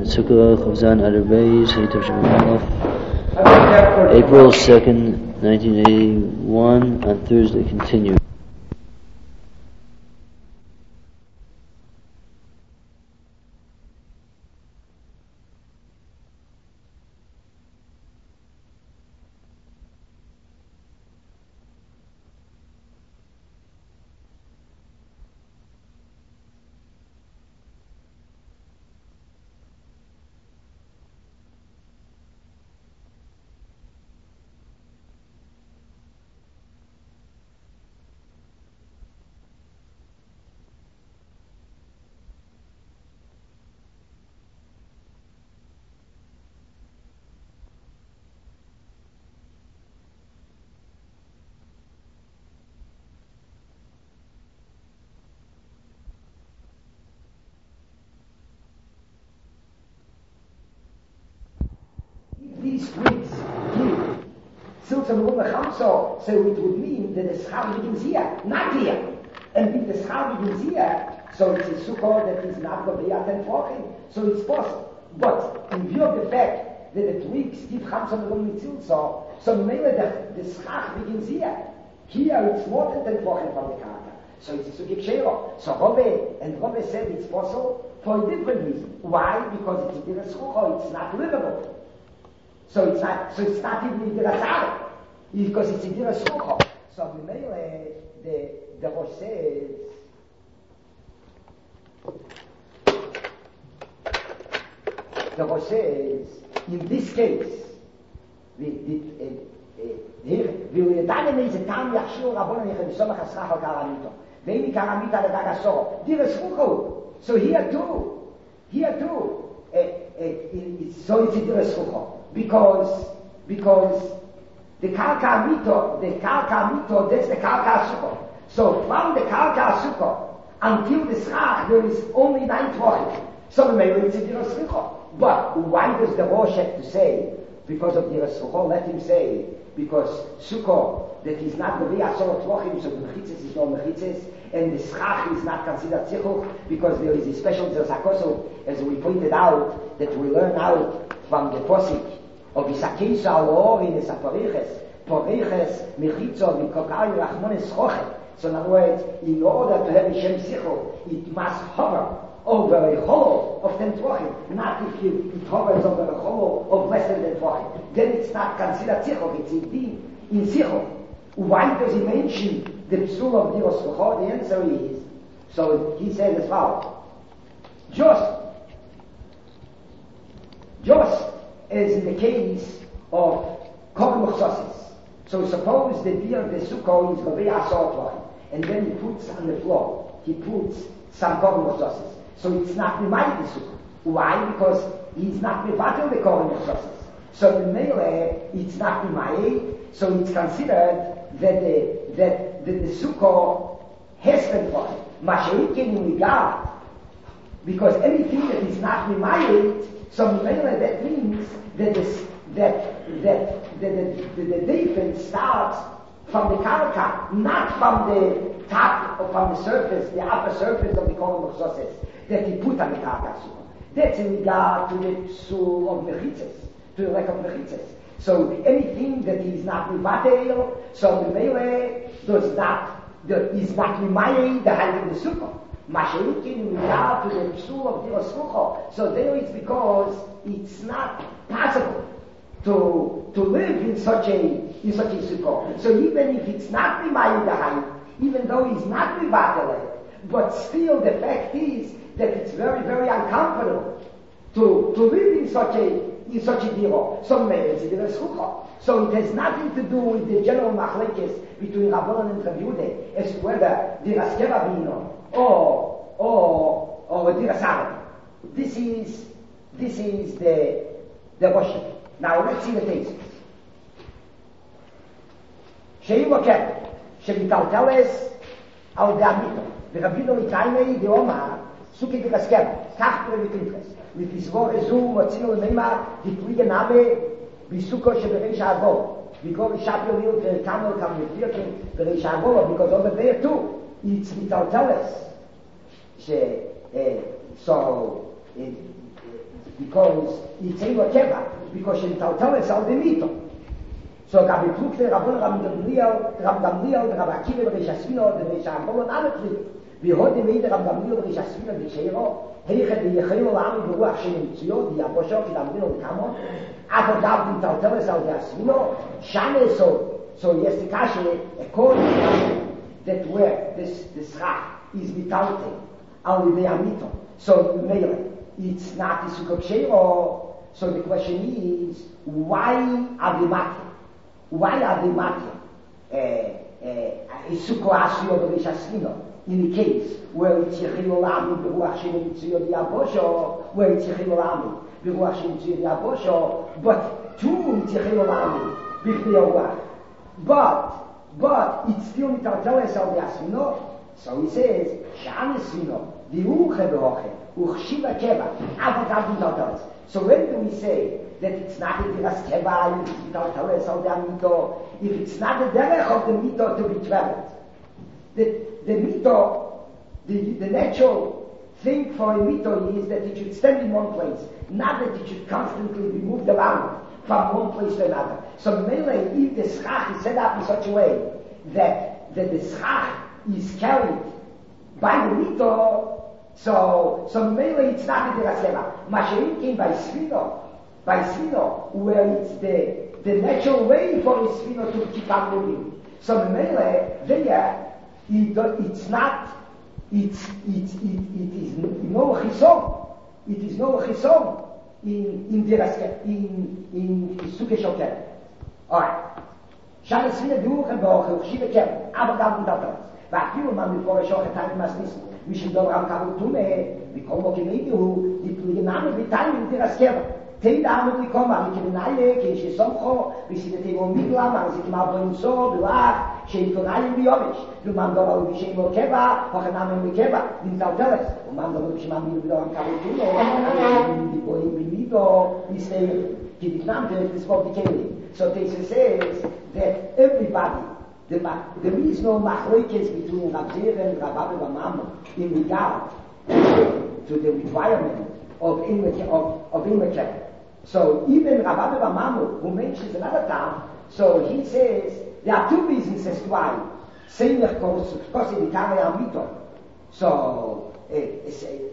Sukkah Chavzan Adar Beis Haitav Shemalach, April 2nd, 1981, on Thursday. Continue. These weeks give Silsam Ruma Chamso, so it would mean that the Schar begins here, not here. And if the Schar begins here, so it's a Sukkah that is not going to be at 10 Tvochim, so it's possible. But in view of the fact that the weeks give Chamso Ruma Mitzilso, so maybe the Schar begins here. Here it's more than 10 Tvochim from the Karaka. So it's a Sukkah Shero. So Robbe said it's possible for a different reason. Why? Because it's a Dira Sukkah, it's not livable. So it's not even in the Ratzah, because it's in the Sukkah. So the Rosh says, in this case, so here too, so it's in the Sukkah. Because the Karka Mito, that's the Karka Sukkah. So from the Karka Sukkah until the Schach, there is only 9 Tvochim. So maybe it's a Dira Sukkah. But why does the Rosh have to say, because of Dira Sukkah, let him say, because Sukkah, that is not the Via Solo Tvochim, so the Mechitzes is no Mechitzes, and the Schach is not considered Tzichuch, because there is a special Zersakosu, as we pointed out, that we learn out from the Posik, of Isakesa or in the Saporiches, Poriches, Mechitzo, Mikokari, Rachmones, Schochet. So in other words, in order to have a Shem Sichel, it must hover over a hollow of 10 Tvochim, not if it hovers over a hollow of less than 10 Tvochim. Then it's not considered Sichel, it's indeed in Sichel. Why does he mention the Psul of Diros Sukkah? The answer is, so he said as follows, just as in the case of Korban Mechzosis. So suppose the deer of the Sukkah is Gavei Asor Tvochim, and then he puts on the floor, he puts some Korban Mechzosis. So it's not Mimayit the Sukkah. Why? Because he's not Mevatel the Korban Mechzosis. So the Melee, it's not Mimayit, so it's considered that the Sukkah has been Tvochim. Masha'ik in regard, because anything that is not Mimayit, so that means that the defense starts from the karaka, not from the top or from the surface, the upper surface of the Korban Mechzosis that he put on the karaka. That's in regard to the psul of mechitzes, to the lack of mechitzes. So anything that is not mivatel, so the melee is not mimayei the height of the sukkah. Masha'ik in regard to the psul of the sukkah. So there it's because it's not possible to live in such a sukkah. So even if it's not mimayei the height, even though he's not mivatel, but still the fact is that it's very, very uncomfortable to live in such a diro. So maybe it's a diro sukkah. So it has nothing to do with the general machlekes between Rabbanan and Rav Yehuda as to whether dira skeva bino or dira sarah. This is the worship. Now let's see the cases. Sheim oket shemitalteles al de'amito. ורבינו מתאימי דאומר, סוכי דרסקר, כך פרמיקליטרס. לפסבור זו מוצינו למימה, דפליגה נאמה, בסוכו שבריש העבור. בגור שפיר ליל ורקמו כמפלירקים בריש העבור, because over there too, it's metalteles. So, because it's a keva, because in Tauteles al the mito. So Gabi Pluk the Rabban Ram Gamliel, the Rabbi Akiva, the Shasvino, the Shambol, and other three. We heard the way the Rabbi Gamliel, the Shasvino, the Sheiro, Heiche, the Yechel, Lam, the Ruach Shem Tzio, the Abosho, the Amino, the Kamon, after Gabi Tauteles al the Asvino, Shane, so yes, the Kashe, according to that where this Rach is Vitalte, al the Amito. So Mele, it's not the Sukkot Sheiro. So the question is, why are they matter? Why are they matter? Sukkot Asio the Rishasvino, in the case where it's Yechil Olami, the Ruach Shem Tzio the Abosho, where it's Yechil Olami, the Ruach Shem Tzio the Abosho, but two it's Yechil Olami, Bifnei Ruach. But it's still Nitauteles al the Asvino. So he says, Sha'an Asvino, the Uche Behoche, Uchshiva Keva, Avogad Nitauteles. So when do we say that it's not a Diras Keva, if it's Nitauteles al the Amito, if it's not the derech of the mito to be traveled? The mito, the natural thing for a mito is that it should stand in one place, not that it should constantly be moved around from one place to another. So mainly, if the schach is set up in such a way that the schach is carried by the mito, so mainly it's not a Diras Keva. Mashiach came by Svino, where it's the natural way for a Svino to keep on moving. So mainly, there, it's not, it is no chisom. It is no chisom in Sukkot Shoker. Alright. Shana Svina Duchen Boche, Shiva Kem, aber dann und das. ואפילו מה מפורש אוכל תאית מסניס, מי שדור רם קבל תומה, וכל מוקי מידיו, יפלגננו ביטיים ותירס קבע. תידה עמוד לקומה, וכבנאיה, כשסומכו, וסידתיבו מיגלם, אז יתמר בו אינסו, בלח, שעיתונאים ביובש. ומם דור בשם לא קבע, הוכנם בקבע, נמטלטלס. ומם דור בשמם בדור רם קבל תומה, דיבורים במידו, נסתיים, כי דקנם תלת לספור דקלי. So this says that everybody, there is no machlokes between Rabzeir and Rabbi Mamam in regard to the requirement of Immaket. So even Rabbi Mamam, who mentions another time, so he says there are two reasons as to why Seimech Kosi Vitare Amito. So the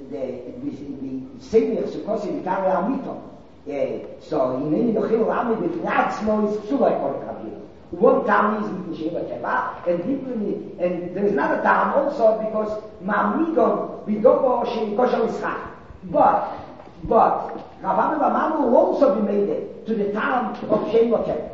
Seimech Kosi Vitare Amito. So in any Yochil Rami with Natsmo is Sulai Rabbi. One time is with Sheva Keva, and there is another time also because Mamidon Vidobo Shemikosha Mischach. But Rabbi Mamam will also be made it to the time of Sheva Keva.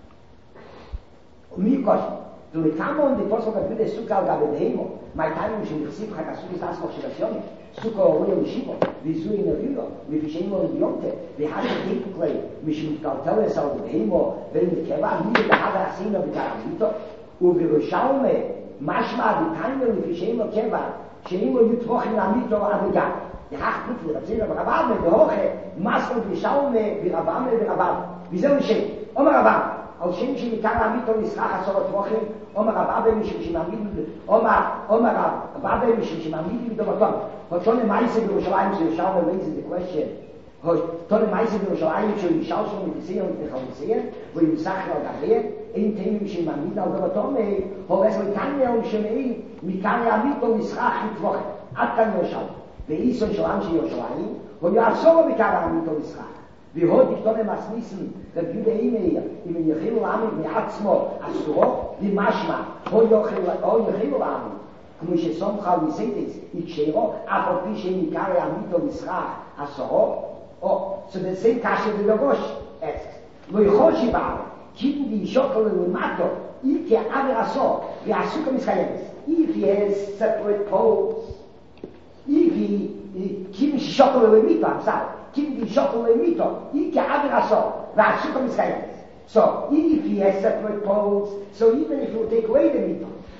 Mikosh. To the time on the Apostle of the Sukkah Gabedemo, my time was in the Sipcha Kasudis Asmo Shivasioni, Sukkah Oyo Shivo, Vizu in the Rio, with Shemo and Bionte, we had to take play, Mishim Kalteles al the Demo, when the Keva, he the Hada Asina of the Karamito, Uvirushalme, Mashma, the time with Shemo Keva, Shemo Yutwoch in Amito Abigat. The Hach Put, the Zina of Rabame, the Hoche, Master Vishalme, Virabame, Virabam, Vizel Shem, Omar Rabam. על שם שמכאן עמיתו נסחח עשרות רוחם, אומר רבא משום שמעמיד, אומר רבא משום שמעמיד בדובתום. תונה מייסה בירושלים שישאל ולייז the question. תונה מייסה בירושלים שישאל שלו מתסיין ומתחלוציין, וימסחר על גבריין, אין תאים שמעמיד על דובתום, הורס לכאן שמעין, מכאן עמיתו נסחח לטבוחם. עד כאן יושל. ואיסון שלם שירושלים, הוא יעשור מכאן עמיתו נסחח. Wie heute ich dann was wissen, der Jude immer im Yechil Lam mit Atzmo, Asuro, die Mashma, ho Yechil Lam. Como je somcha we say this, Ikshero, aber wie she Mikare Amito Mischach, Asuro. Oh, so the same kasha the Rosh asks. Lo Yechoshi Baal, Kim di Shokol Mato, Ike Averaso, the Asuka Mischayes. If he has separate poles, if he Kim Shokol Mito, I'm sorry. Kim di Shokol Mito, Ike Averaso, the Asuka Mischayes. So if he has separate poles, so even if you take away the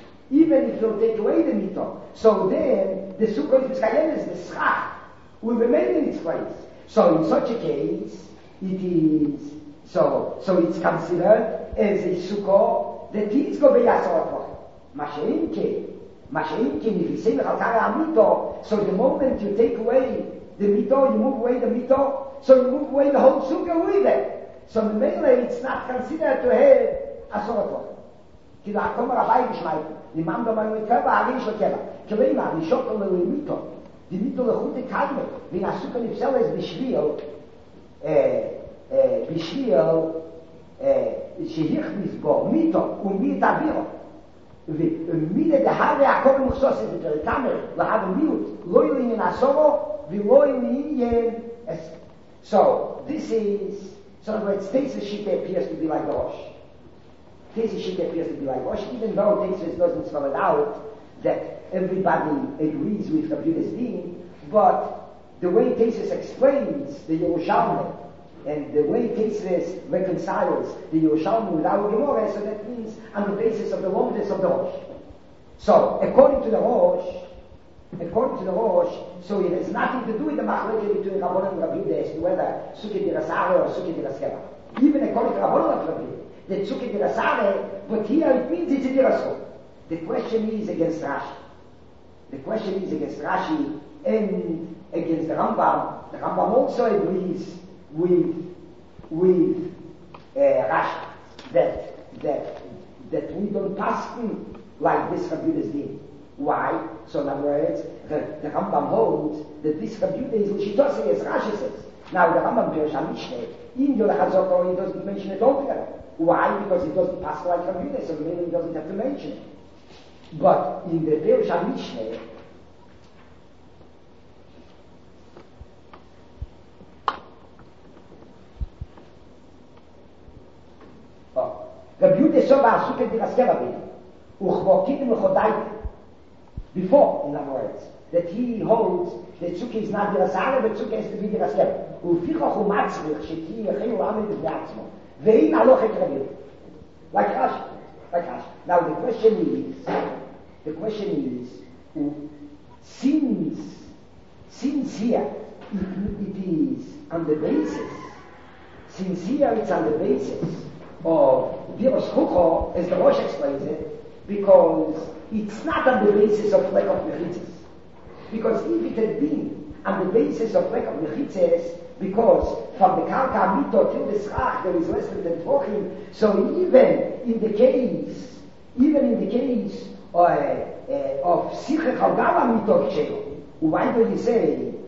mito, so then the Sukkot Mischayes, the Schach, will remain in its place. So in such a case, it is so it's considered as a sukkah that is going to be asor. Masha'inke, if you say mito, so the moment you take away the mito, you move away the mito, so you move away the whole sukkah with it. So the melee, it's not considered to have a sort of כי זה הכל מרבי geschmeißen. Die Mann da mal mit Körper, aber ich schon kenne. Kleiner, die Schokolade und Mito. Die Mito der gute Kalme. Wenn das Sukkah nicht selber ist שהכניס בו מיתו ומי תבירו ומידה דהרי הכל מוכסוס את זה תאמר להב מיעוט לא ילין הסורו ולא ילין so this is so it states the sheet appears to be like the Rosh. This sheet appears to be like Rosh, even though Tesis doesn't spell it out that everybody agrees with Rabbi Yehuda's din, but the way Tesis explains the Yerushalmi and the way Tesis reconciles the Yerushalmi with our Gemara, so that means on the basis of the longness of the Rosh. So, according to the Rosh, so it has nothing to do with the machlokes between Rabbanan and Rabbi Yehuda as to whether Sukkah Dirasare or Sukkah Diraskeva. Even according to Rabbanan and Rabbi Yehuda, that Sukkah Dirasare, but here it means it's a Dirasko. The question is against Rashi. And against the Rambam. The Rambam also agrees with Rashi that we don't pass like this Rabbi Yehuda's din. Why? So in other words, the Rambam holds that this Rabbi Yehuda is L'shitosei as Rashi says. Now the Rambam Pirush HaMishneh, in Yom HaZokor, he doesn't mention it altogether. Why? Because it doesn't pass like Rabbi Yehuda, so maybe he doesn't have to mention it. But in the Pirush HaMishneh, Rabbi Yehuda saw Sukkah Diraskeva b'ino. Uchvokim l'chodayim. Before, in other words, that he holds that Sukkah is not Dirasare, but Sukkah has to be Diraskeva. U'fichach u'matzrich sheti yechilu amin b'nei ve'in alochet Rabbi Yehuda. Like Rashi. Now the question is, since here it is on the basis, of Diras Chucho, as the Rosh explains it, because it's not on the basis of lack of mechitzes. Because if it had been on the basis of lack of mechitzes, because from the Karka Mito till the Schach there is less than 10 Tvochim, so even in the case of Sichach Al-Gava Mito Kshelo, why do you say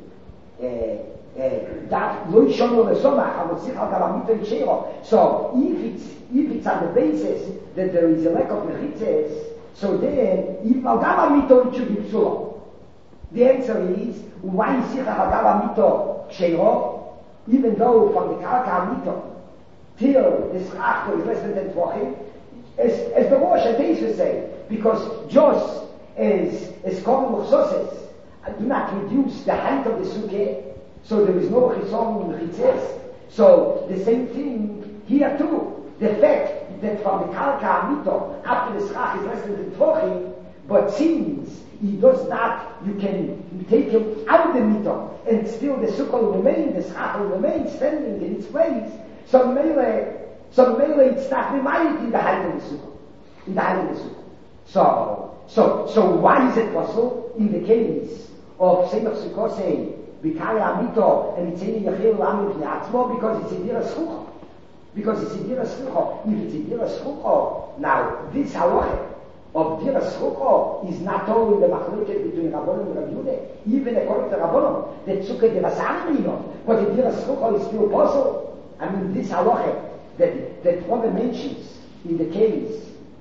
that lo yishono lesomach, but Sichach Al-Gava Mito Kshelo? So if it's on the basis that there is a lack of mechitzes, so then if Al-Gava Mito it should be psulo. The answer is why is Sichach Al-Gava Mito Kshelo? Even though from the Karka Mito till the Schach is less than 10 Tvochim, as the Rosh Hashanah say, because just as Korban Muchsoses do not reduce the height of the Sukkah, so there is no Chison in Chitzes. So the same thing here too. The fact that from the Karka Mito after the Schach is less than 10 Tvochim, but since he does not, you can take him out of the Mito, and still the Sukkah will remain, the Schach will remain standing in its place. So Mele, it's not reminded in the height of the Sukkah. So why is it possible in the case of Semach Sukkah saying B'kari Amito and it's in Yechil Lamu P'ne'atzmo because it's in Diras Chucho. If it's in Diras Chucho, now this halacha of Diras Chucho is not only the machlokes between Rabbanan and Rabbi Yehuda, even according to Rabbanan, that Sukkah Dirasare B'ino, but the Diras Chucho is still possible. I mean, this halacha that Rabbi mentions in the case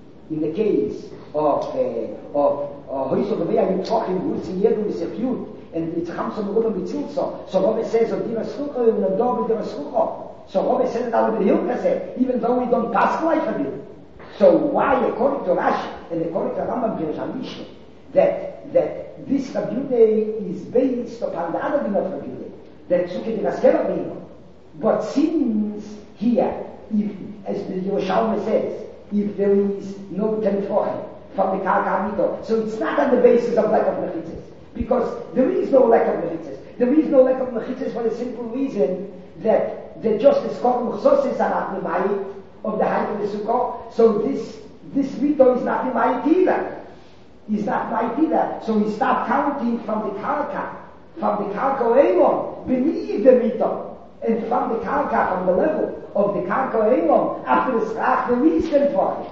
of Hoyso Gavei Yitzchak in Rusi Yedu Yisefyut and it's Chamsa Merubah Mitzilso. So Rabbi says of Diras Chucho and Nadav Diras Chucho. So Rabbi says that Rabbi Hilka said, even though we don't pass like Rabbi. So why, according to Rashi and according to Rambam Pirush HaMishneh, that this Rabbi Yehuda is based upon the other din of Rabbi Yehuda, that Sukkah Diraskeva B'ino. But since here, if, as the Yerushalmi says, if there is no 10 Tvochim from the Karka Mito, so it's not on the basis of lack of mechitzes, because there is no lack of mechitzes. There is no lack of mechitzes for the simple reason that just as Korban Muchsoses are not Mimayit of the height of the Sukkah, so this Mito is not Mimayit either. So we start counting from the Karka Elon beneath the Mito. And from the karka, from the level of the karka elon, after the schach, the least entwachim.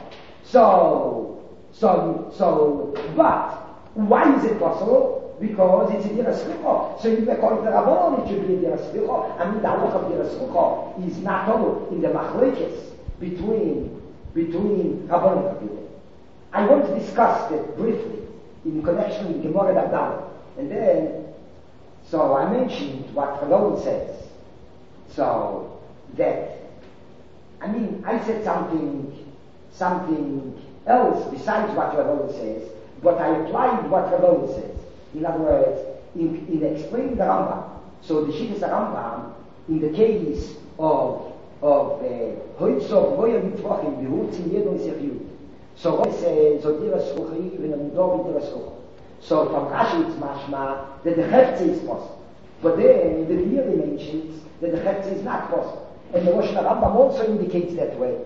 But why is it possible? Because it's a dira slicha. So you according to Rabbanon, it should be a dira slicha. I mean, the halach of dira slicha is not only in the machlekes between Rabbanon and Rabbanon. I want to discuss that briefly in connection with Gemara Dadan. And then, so I mentioned what Rabbanon says. So that, I mean, I said something else besides what Rabbanon says, but I applied what Rabbanon says. In other words, in explaining the Rambam. So the Shittas Rambam, in the case of Hoitzov Roya Mitvachim, Behutzin Yedon Sefiyut. So Roy says, Zodira Schuchi, Venamidor Vidira Schuchi. So from Rashi it's mashma that the Heftze is possible. But then the Biyari mentions that the Heftze is not possible. And the Rosh Rambam also indicates that way.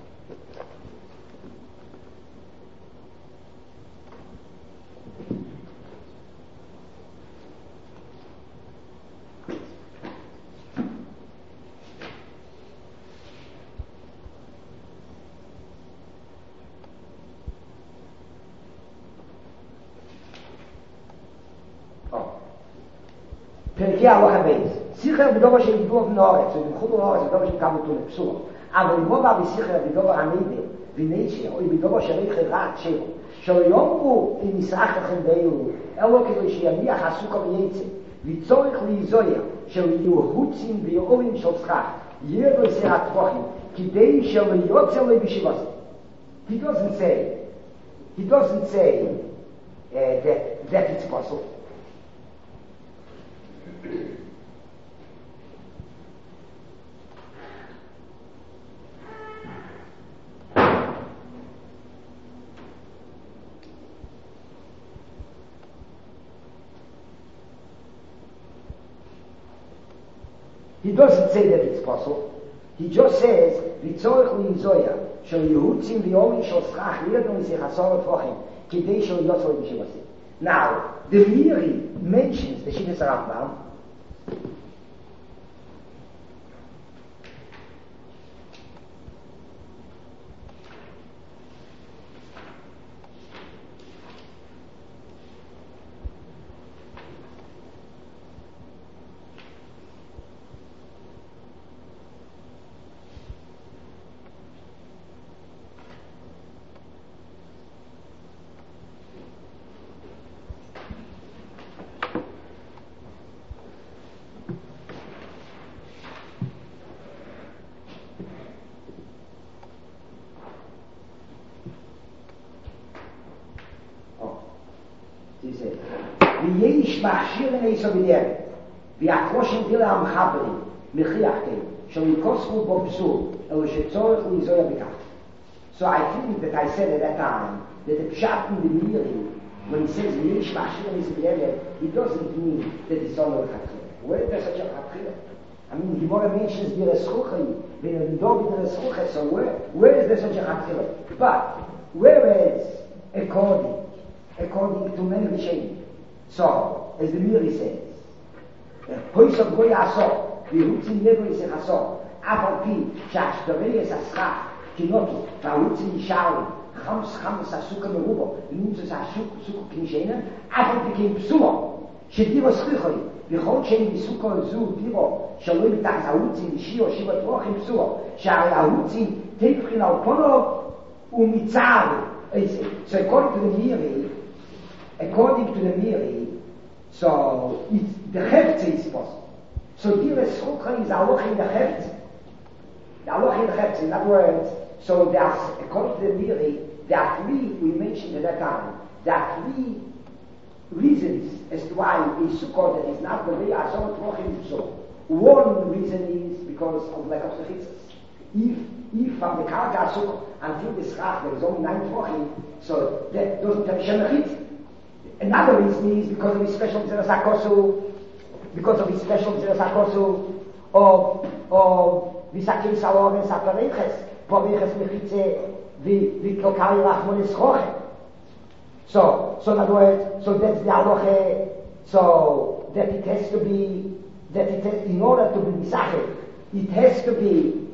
פרקי הלוך הבייס. שיחר בדובר של גידור בן הארץ, ובמחוד הארץ, בדובר של כמה תונה, פסול. אבל אם לא בא בשיחר בדובר המידר, ונשר, או בדובר של ריח רעת שבו, שלא יאמרו אם יסרח לכם באלו, אלו כדי שיניח הסוכה וייצא, וצורך להיזויר, של יהוצים ויאורים של שכח, יהיה לו סרט פוחים, כדי שלא יוצא לו בשבוס. He doesn't say that it's possible. He doesn't say that it's possible. He just says, "V'tzorich li'zoya shel yehutzim v'yomin shel schach yedon zechasor tvachim kidei shel yotzor b'shivasi." Now, the Miri mentions the Shittas Rambam. ויש מכשיר איסו בדרך והקושן דילה המחברים מכריח כן שלא יקוסקו בו פסול אלא שצורך להיזויה בכך. So I think that I said at that time that the pshat in the Miri, when he says ויש מכשיר איסו בדרך, he doesn't mean that it's all a chatchila. Where is there such a chatchila? I mean, Gemara mentions the Reschuchi, the dog in the Reschuchi, so where is there such a chatchila? But whereas according to many Rishonim, so, as the Miri says, Hoysov goy aso, v'hutzin yego yisech aso, af al pi, שהשדרי es השכח, כינוטו, והhutzin ישארו, חמס הסוכה מרובו, ונמצא הסוכה כנשנה, אף על פי כן פסולו, שדירו סליחוי, וכל שאין בסוכה זו דירו, שלא מתחת ההוצין, ושיעו שיבת רוחים פסולו, שהרי ההוצין תבחין על פונו, ומצער, so according to the Miri, so the Heftze is possible. So Dira Schucha is Aloch in the Heftze. The Aloch in the Heftze, in other words, so there's, according to the Miri, there are three, we mentioned at that time, there are three reasons as to why a Sukkah that is not the way Asor Tvachim is so. One reason is because of lack of Sechitzas. If from the Karka Sukkah until the Schach there is only 9 Tvachim, so that doesn't have Shemachit. Another reason is because of his special Zeras HaKosu, of Visakim Salor and Sapareches, Poreches Mechitze, Viklokari Rachmonis Roche. So in other words, so that's the Aloche, so that it has to be that in order to be misachel, it has to be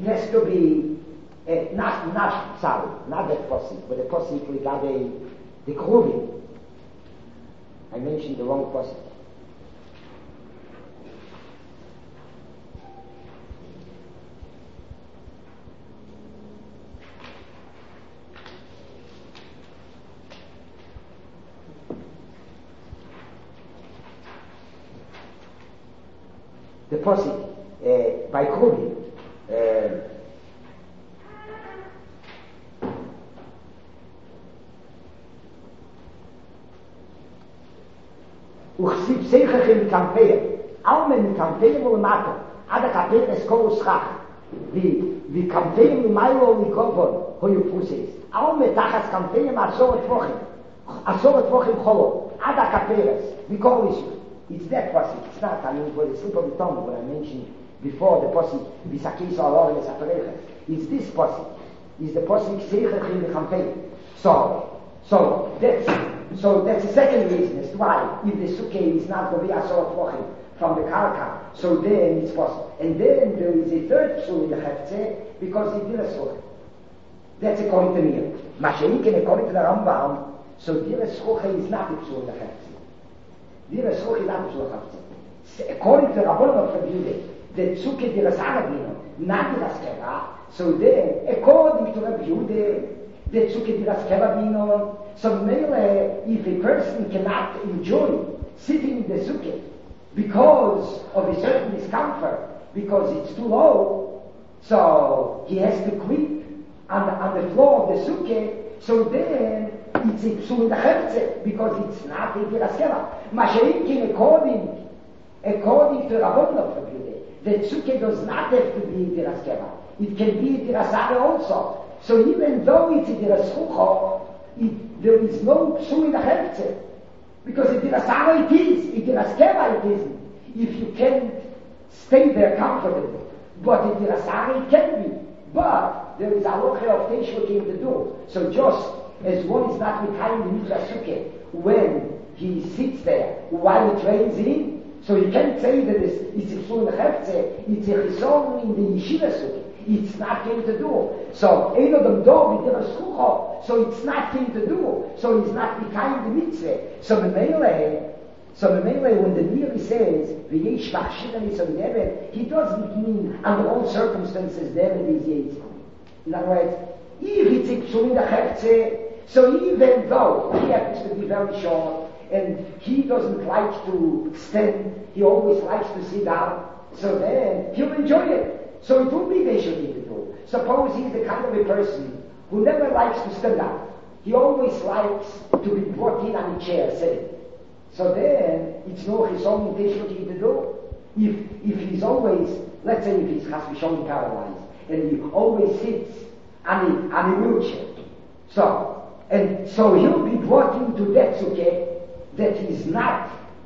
not that posik, but the posik regarding the kruvim. I mentioned the wrong posik. The posik by kruvim. וכסיב סייכם מקמפייר, אלמן מקמפייר ולמטה, עד הקמפייר אסקור ושכח, וקמפייר למיילו ומקובון, הוא יפוסס, אלמן תחס קמפייר מעשור הטבוחים חולו, עד הקמפייר, מקור אישו. It's that passage, it's not, I mean, for the slip of the tongue, what I mentioned before, the passage, Bisakis or it's this passage, is the passage Seichachim Mekampei. So that's the second reason as to why, if the sukkah is not going to be Asor Tvachim from the Karka, so then it's possible. And then there is a third psul in the Heftzeh, because it did a sukkah. That's according to me. Masha'ik, according to the Rambam, so Dira Sukkah is not a psul in the Heftzeh. Dira Sukkah is not a psul in the Heftzeh. According to the Rabbanon of Rabbi the Sukkah Dira Sanabino, not Dira Skeva, so then, according to Rabbi Yehuda, the Sukkah Dira Skeva Bino, so if a person cannot enjoy sitting in the Sukkah because of a certain discomfort, because it's too low, so he has to creep on the floor of the Sukkah, so then it's a psul in the Heftzeh, because it's not a Dira Skeva. Masha'inkin, according to Rabbanon of Rabbi Yehuda, the Sukkah does not have to be a Dira Skeva. It can be a Dira Sara also. So even though it's a Dira Schucha, there is no psul in the Heftzeh. Because a Dira Sara it is, a Dira Skeva it isn't. If you can't stay there comfortably. But a Dira Sara it can be. But there is a loche of Teishvakim to do. So just as one is not behind the Mitzvah Sukkah when he sits there while it rains in, so you can't say that it's a psul in the Heftzeh, it's a chisol in the Yeshiva Sukkah. It's not going to do. So, ein odom do b'dira schucha, so it's not going to do. So he's not behind the mitzvah. So Memele, when the Niri says, v'yesh machshira nisam devet, he doesn't mean under all circumstances devet is yesh. In other words, if it's a psul in the Heftzeh, so even though he happens to be very short, and he doesn't like to stand, he always likes to sit down, so then he'll enjoy it. So it will be Veshodim to do. Suppose he's the kind of a person who never likes to stand up. He always likes to be brought in on a chair sitting. So then it's no his own Veshodim to do. If he's always, let's say if he's Chas v'Sholem paralyzed, and he always sits on a wheelchair. So he'll be brought into that sukkah that is not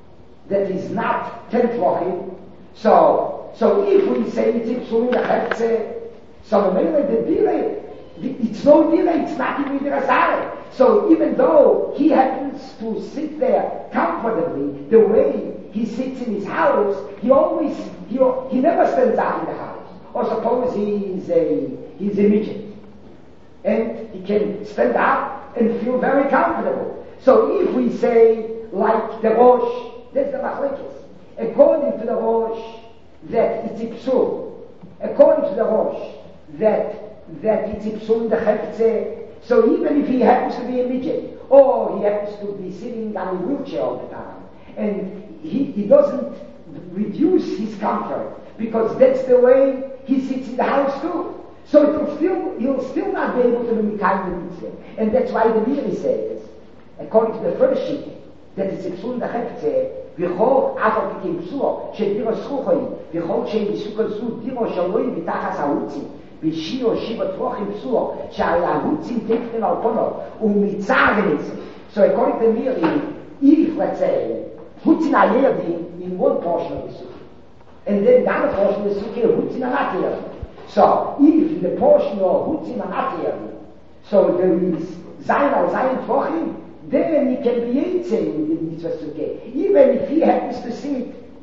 10 tvachim. So if we say it's a psul in the Heftzeh, so the Dira, it's no Dira, it's not even Dira Sara. So even though he happens to sit there comfortably, the way he sits in his house, he never stands up in the house. Or suppose he's a midget. And he can stand up and feel very comfortable. So if we say, like the Rosh, that's the Machlekes. According to the Rosh, that it's a psul. According to the Rosh, that it's a psul in the Heftzeh. So even if he happens to be a midget, or he happens to be sitting on a wheelchair all the time, and he doesn't reduce his comfort, because that's the way he sits in the house too. So he'll still not be able to be kind of mitzvah. And that's why the Miri says, according to the first sheet, that it's a psul in the Heftzeh, וכל אף על פי כפסולו שדירו סכוכוי וכל שאין בסוכה זו דירו שלוי בתחס ההוצים בשיעו שיבה טבוחים פסולו שההוצים תקפים על פונו ומצערניצים. So according to Miri, if let's say Hutzin ayerdim in one portion of the sukkah and then the other portion of the sukkah Hutzin are not ayerdim. So if the portion of Hutzin are not ayerdim, so there is Zayin al Zayin Tvachim, then he can be Yitzeh in the Mitzvah Sukkah. Even if he happens to sit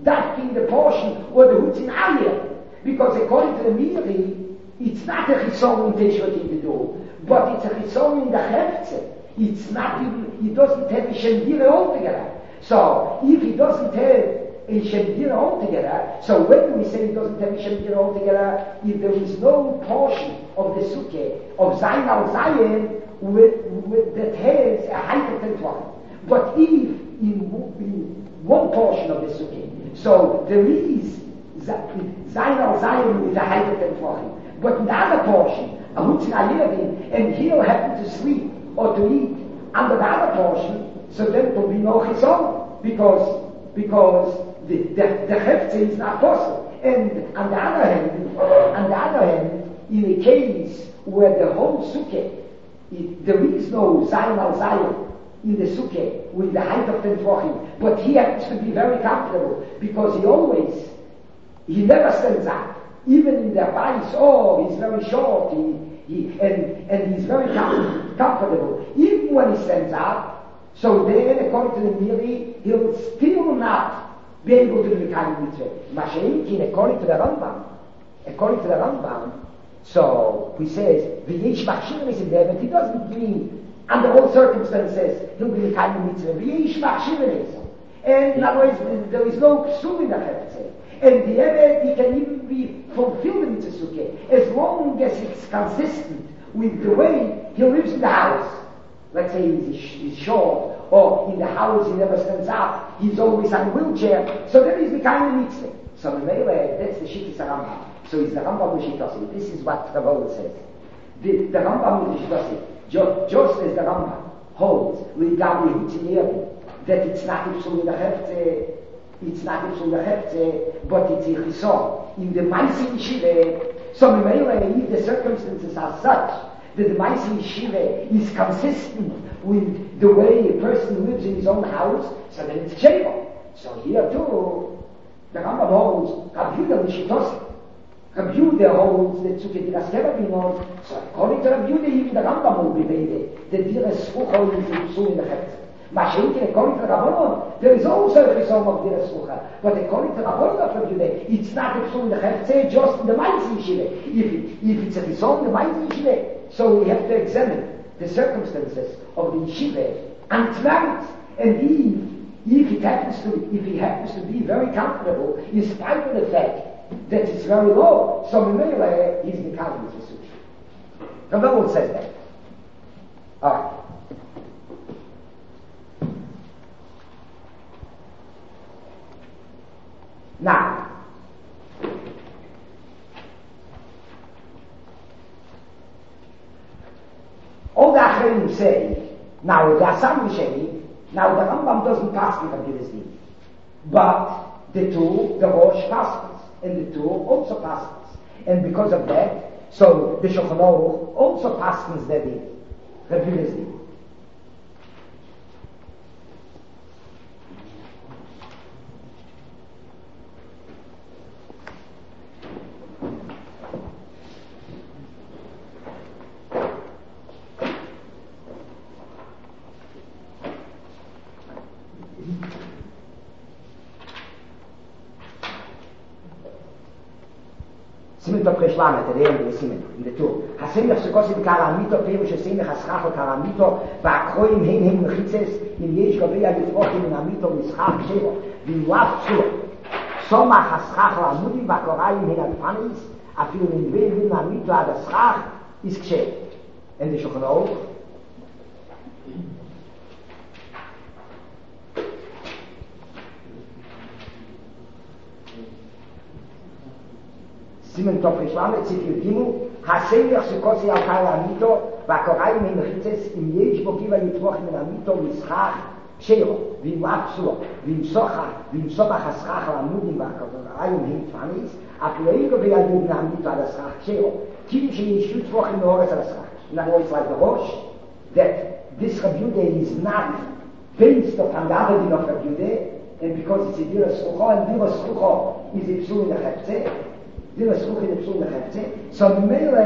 that being the portion or the hoots in Aliyah. Because according to the Miri, it's not a chisong in Teshuvah to do, but it's a chisong in the Hefze. It's not even, he doesn't have a Shendira altogether. So, if he doesn't have a Shendira altogether, so when do we say he doesn't have a Shendira altogether? If there is no portion of the Sukkah, of Zayin al Zayin, that has a height of 10 tefachim. But if in one portion of the Sukkah, so there is Zayin al Zayin with a height of 10 tefachim. But in the other portion, a Hutzin Aliyadin, and he'll happen to sleep or to eat under the other portion, so then there will be no chizon, because the Hefze is not possible. And on the other hand, in a case where the whole Sukkah, there is no Zayin al Zayin in the Sukkah with the height of 10 tefachim, but he happens to be very comfortable because he never stands up. Even in the Bais, he's very short, and he's very comfortable. Even when he stands up, so then, according to the Miri, he'll still not be able to do the kind of mitzvah. Masha'inkin, according to the Rambam, so he says, V'yesh machshirin is in there, but he doesn't mean, under all circumstances, he'll be the kind of mitzvah. V'yesh machshirin is. And in other words, there is no psul in the Hefze. And the Eved, he can even be fulfilled in Mitzvah Sukkah, as long as it's consistent with the way he lives in the house. Let's say he's short, or in the house he never stands up, he's always on a wheelchair, so then he's the kind of mitzvah. So in Mele, that's the Shittis Rambam. So it's the Rambam Mishitasi. This is what Rabbah says. The Rambam Mishitasi, just as the Rambam holds, Ligabi Hutzinieri, that it's not Ipsul in the Hefze, but it's a Chisor. In the Maisi Yeshiva, so in Mele, if the circumstances are such, that the Maisi Yeshiva is consistent with the way a person lives in his own house, so then it's Sheva. So here too, the Rambam holds, Rabbi Yehuda Mishitosi. Rabbi Yehuda holds that Sukkah Diras Kerabinot, so according to Rabbi Yehuda, even the Rambam will be made, the Diras Sukkah is in Psul in the Hefze. Mashenkin, according to Rabbanon, there is also a Chizom of Diras Sukkah, but according to Rabbanon of Rabbi Yehuda, it's not a Psul in the Hefze, just in the Maisi Yeshiva. If it's a Chizom in the Maisi Yeshiva, so we have to examine the circumstances of the yeshiva and its merits. And if he happens to be very comfortable, in spite of the fact that it's very low, so Mimele is the kind of Yisrael. The Bible says that. Alright. Now, all the Achreim say, now the Asam Sheni, now the Rambam doesn't pass with Rabbi Yehuda, but the two, the Rosh passes, and the two also passes. And because of that, so the Shulchan Aruch also passes that in Rabbi Yehuda. Simen tot Krishlan, at the end of the Simen, in the two. Hasemech shekosid karamito, peru shesemech haschach karamito, va'akroim hein mechitzes, im yesh gavei yitzrochim in amito mischach shero, v'ilaf shuro. Somach haschach la'amudim va'korayim hein adpanis, afilu minvei amito ad haschach is ksher. And the Shulchan Aruch, Simen Tov Rishlam, Tzifir Gimu, Hasemech Shekotzi al Kal Amito, Va'korayim Hein Mechitzes, Im Yesh Bo Giva Yitzrochim in Amito, Mischach Shero, V'im Apsulo, V'im Somach Haschach La'amudim, Va'korayim Hein Tfanis, Afilu Gavei Yadid in Amito ad Haschach Shero, Kim Sheyish Yitzrochim Noretz ad Haschach. In other words, like the Rosh, that this Rabbi Yehuda is not based upon the other din of Rabbi Yehuda, and because it's a Diras Sukkah, and Diras Sukkah is a Psul in the Hefze, Diras Sukkah is a Psul in the Hefze, so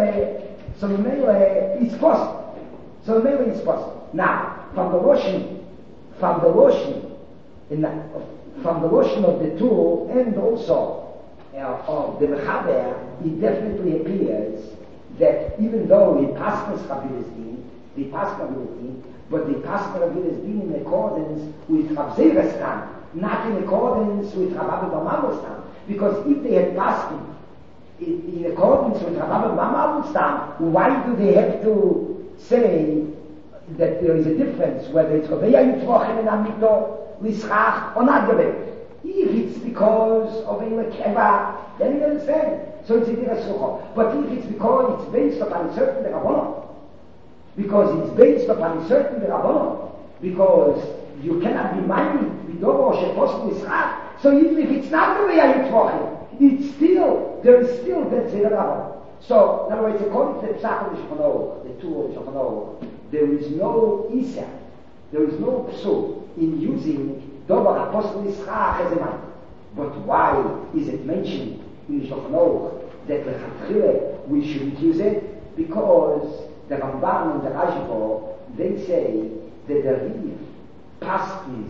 Mele, it's possible. So Mele is possible. Now, from the Roshi, from the notion of the tool and also of the Mechaber, it definitely appears that even though he passed the Rabbi's Din, but the passed Rabbi's Din in accordance with Rav Zera's Tam, not in accordance with Rav Abba Mamal's Tam. Because if they had passed in accordance with Rav Abba Mamal's Tam, why do they have to say that there is a difference whether it's Goveya Yitzrochen and Amito, Lischach, or not Goveya? If it's because of a Lekeva, then you understand. So it's a Dirasucho. But if it's because it's based upon a certain Rabbanon, because it's based upon a certain Rabbanon, because you cannot be minded, Bidoro, Shepost, Lischach, so even if it's not Goveya Yitzrochen, it's still, there is still that Rabbanon. So, in other words, according to the Psach of the Shulchan, the two of the Shulchan, there is no Isa, there is no Psul in using Dobar Apostle Yitzchak as a man. But why is it mentioned in the Shulchan that Lechatchile we shouldn't use it? Because the Ramban and the Rashba, they say that the Riv Paskins,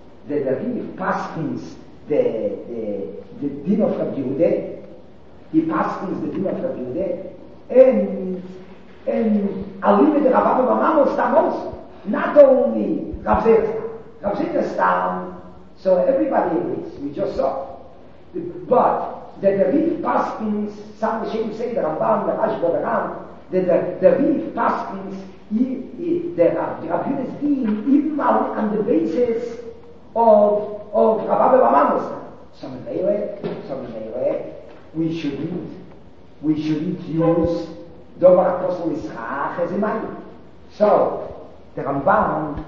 the Din of Rabbi Yehuda, he paskins the Din of Rabbi Yehuda, and Alim the Rav Abba Mamos Tam also. Not only Rav Zera's Tam, so everybody agrees, we just saw. But the Riv paskins, some Hashem say, the Ramban, the Rashba, the Ram, the Riv paskins, the Rabbi Yehuda's Din, even on the basis of Rav Abba Mamos Tam. Some Meire, we shouldn't use Dovar Apostle Yitzchak as a man. So, the Ramban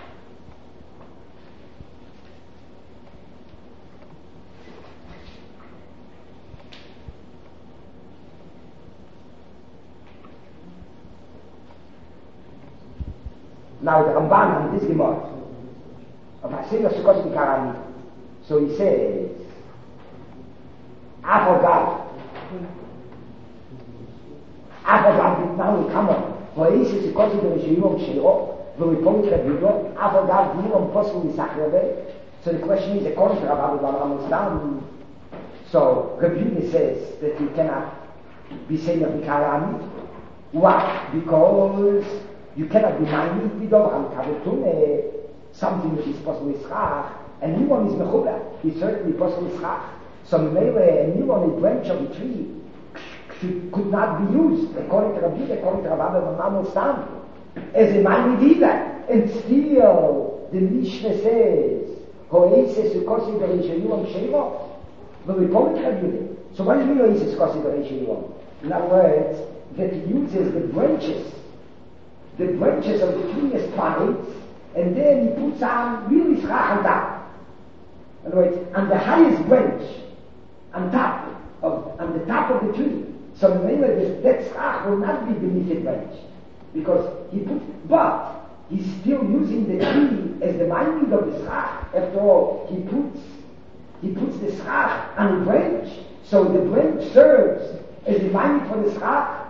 now the Ramban in this Gemara of Hashem Sukkot Karani, so he says Avodah now come on. Voice is because of the Shiyom Shiro, the report of Yudo, Avodah Dilom Posel Misachreve. So the question is, according to Rabbi Rambam, so Rabbi says that you cannot be saying of Karani. Why? Because you cannot be minded Bidor Kavutune, something that is possible Yitzchak, and new one is Mechulah, is certainly possible Yitzchak. So maybe a new one, a branch of a tree, could not be used, according to Rabbi, according to Rabbi Mammal Stam, as a minded either. And still, the Mishnah says, Hoeses Ukosi Bereshayuam Sheva, but we call it Rabbi. So what does it mean Hoeses Ukosi Bereshayuam? In other words, that he uses the branches of the tree as planets, and then he puts on really schach on top. In other words, on the highest branch, on the top of the tree. So remember, that schach will not be beneath the branch, because but he's still using the tree as the minding of the schach. After all, he puts the schach on the branch, so the branch serves as the minding for the schach,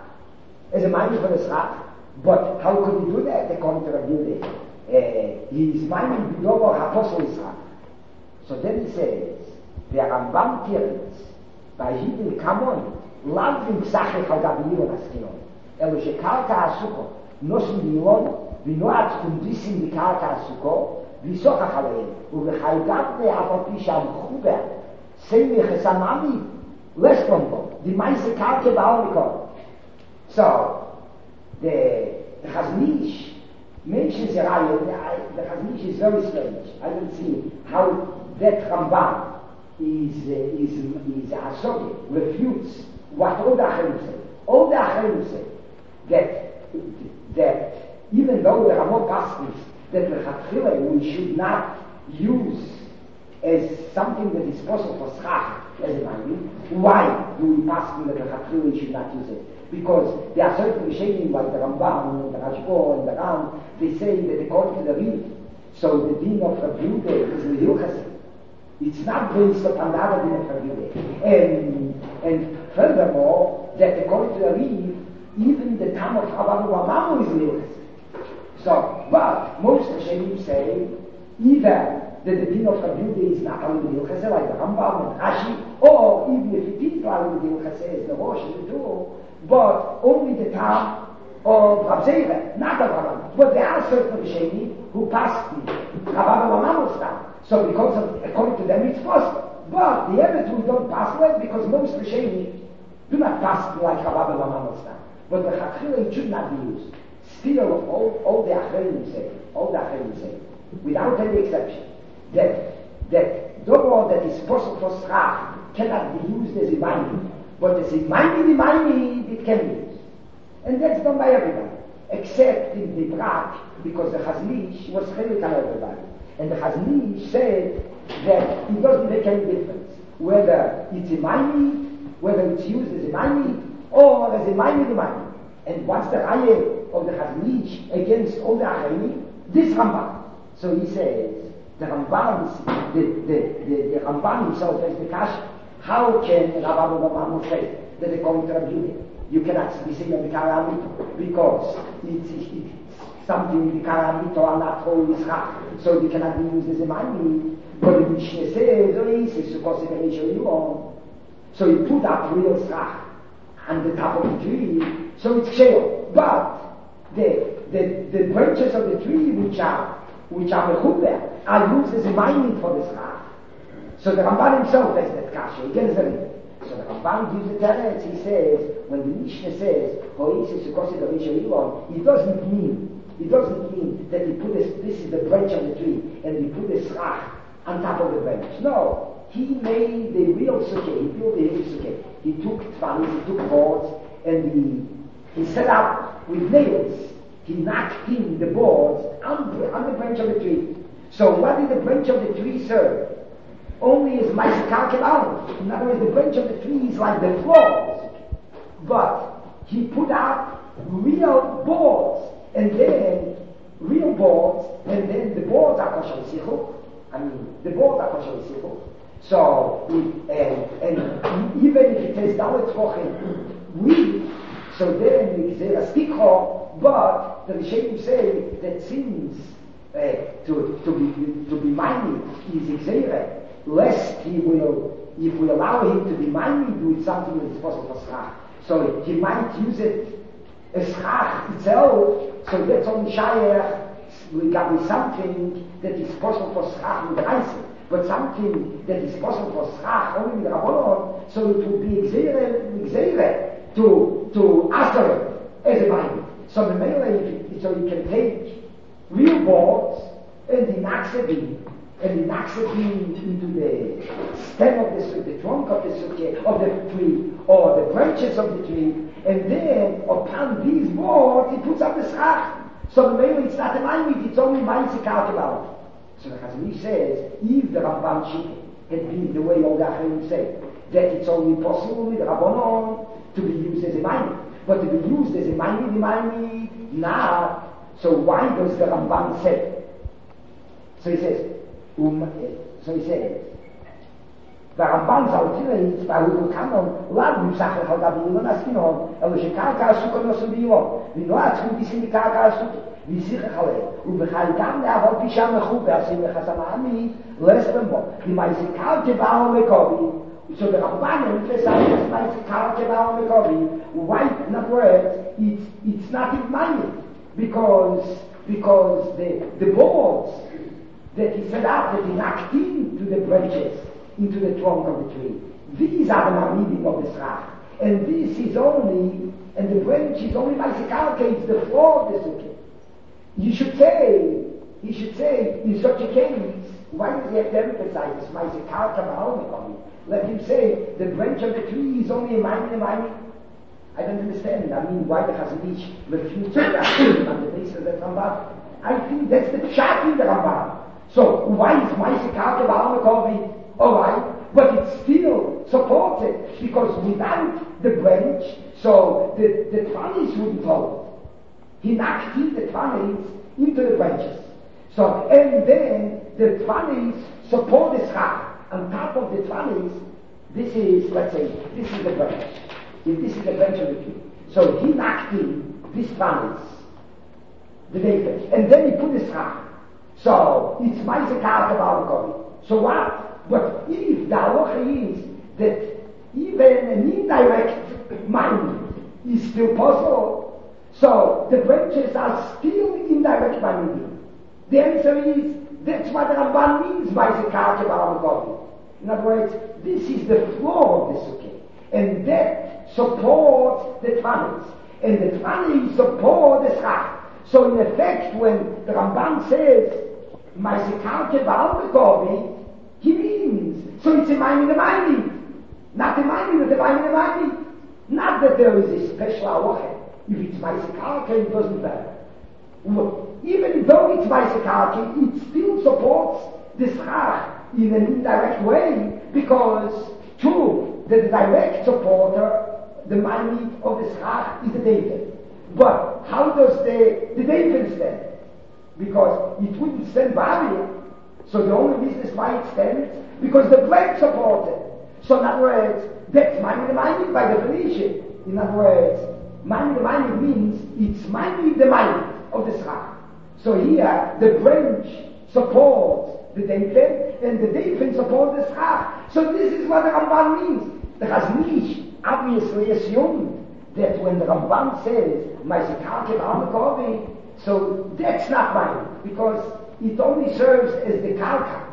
But how could he do that? According to Rabbi Yehuda, he's minding B'dover Apostle Yitzchak. So then he says, the Rambam Tirtz, by Hidden Kamon, Lavim Ksachech al Gabi Yilon Askinon, Elo Shekarka Asuko, Nosim Yilon, Vinoat Kundisim Bikarka Asuko, Visochach Aleim, Uvechaygat Ne'apapi Sham Chuber, Semi Chesamami, Lestombo, the Maise Karke Ba'onikon. So, the Chaznish mentions the Chaznish is very strange. I don't see how that Ramban is Hasogi, refutes what all the Acharim say. All the Acharim say that even though there are more paskins that we should not use as something that is possible for schach as a man. Why do we paskin that we should not use it? Because there are certain Rishonim like the Rambam and the Rashba and the Ram, they say that according to the Riv, so the din of Rabbi Yehuda is L'Hilchasi. It's not based upon the other din of Rabbi Yehuda. And furthermore, that according to the Riv, even the time of Rabbi Mamu is L'Hilchasi. So, but most Rishonim say either that the din of Kabbalah is not only the Hilchaseh, like the Rambam and Rashi, or even if it is like the Hilchaseh, is the Rosh and the two, but only the time of Rav Zeira, not the Rambam. But there are certain Rishonim who pass the Rabban Lamamos down. So because of, according to them, it's possible. But the other two don't pass it because most Rishonim do not pass like Rabban Lamamos down. But the Chachila should not be used. Still, all the Achrenim say, without any exception, that Dobro that is possible for Strach cannot be used as a Imani, but as a Imani, it can be used. And that's done by everybody, except in the Brak, because the Chaznish was chelik on everybody. And the Chaznish said that it doesn't make any difference whether it's a Imani, whether it's used as a Imani, or as a Imani. And what's the Raya of the Chaznish against all the Achrenim? This Rambam. So he says, the Rambam himself as the Kash, how can Rabban Lamamos say that according to Rabbi Yehuda, you cannot be seen on the Karamito because it's something in the Karamito are not whole Yisrach, so you cannot be used as a Mani. But the Mishnah says, so you put up real Srach on the top of the tree, so it's shale. But the branches of the tree which are mechuber are used as a mining for the Srach. So the Ramban himself has that kasha, he gets it. So the Ramban gives the teretz, he says, when the Mishnah says, it doesn't mean that he put this is the branch of the tree, and he put the Srach on top of the branch. No, he made the real sukkah, he built the real sukkah. He took tfanis, he took boards, and he set up with nails. He knocked in the boards on the branch of the tree. So what did the branch of the tree serve? Only as ma'aser karka. In other words, the branch of the tree is like the floors. But he put up real boards, and then the boards are kosher l'sichuk. The boards are kosher l'sichuk. So, and even if it has dalet tefachim weak, so then it's a stikho, but the Rishonim say that since to be minded is exera, lest if we allow him to be minded, do it something that is possible for schach. So he might use it as schach itself, so that's only shayach, we got with something that is possible for schach with Reise. But something that is possible for schach only with Rabbanon, so it will be exere to aser as a mind. So the melee, so you can take real boards and the naxabin into the stem of the trunk of the tree, or the branches of the tree, and then upon these boards he puts up the schach. So the melee, it's not a mind, it's only ma'aser karka. So the Chazanish says, if the Ramban Shita had been the way all the Achreim say, that it's only possible with Rabbanon to be used as a minor, but to be used as a minor, not. So why does the Ramban say? So he says, והרמב"ן זאוטירית, והוא קאנון, לאו נמשך לך גבי לא נסכינון, אלא שקרקע הסוכה נוסו ביום, ולא עצמו גיסים בקרקע הסוכה, ויסיך לך לב, ובחי גם לעבור פישה מחוב, ועשים לך סמאמי, לסתם בו, למעשה קרקע באו מקובי, so the Ramban emphasizes like karka mekovi. Why? In other words, it's not in money because the boards that he set up, that he knocked into the branches, into the trunk of the tree, these are the mamidim of the Srach, and this is only, and the branch is only ma'aser karka, it's the floor of the sukkah. He should say in such a case, why does he have to emphasize this ma'aser karka mekovi? Let him say, the branch of the tree is only a minor. I don't understand. I mean, why the Chazanish refused to that on the basis of the Ramban? I think that's the pshat in the Ramban. So, why is ma'aser karka mekovi? Alright, but it's still supported, because without the branch, so the tvanis wouldn't hold. He knocked in the tvanis into the branches. So, and then the tvanis support the schach. On top of the tvanis, this is, let's say, this is the branch. If this is the branch of the tree. So he knocked in this tvanis, the vapor, and then he put the schach. So it's Maisa Karka Balkovi. So what? But if the halacha is that even an indirect mind is still possible, so the branches are still indirect minding. The answer is that's what the Ramban means by the Karka Balkovi. In other words, this is the floor of the sukkah, and that supports the Tvanis, and the Tvanis support the Schach. So in effect, when the Ramban says Maisekarke Balkovi, he means so it's a mind in the mind. Not the mind, but the mind in the mind. Not that there is a special halacha. If it's Maisekarke, it doesn't matter. Even though it's Maisekarke, it still supports the Schach in an indirect way, because true, the direct supporter, the mind of the Schach is the David. But how does the David stand? Because it wouldn't stand Babylon. So the only business why it stands, because the bread supports it. So in other words, that's mind the mind by definition. In other words, mind the mind means it's mind the mind of the Schach. So here, the branch supports the David, and the David supports the Schach. So this is what the Ramban means. The Chaznish obviously assumed that when the Ramban says, Maisekarke Balkovi, so that's not mine, because it only serves as the karka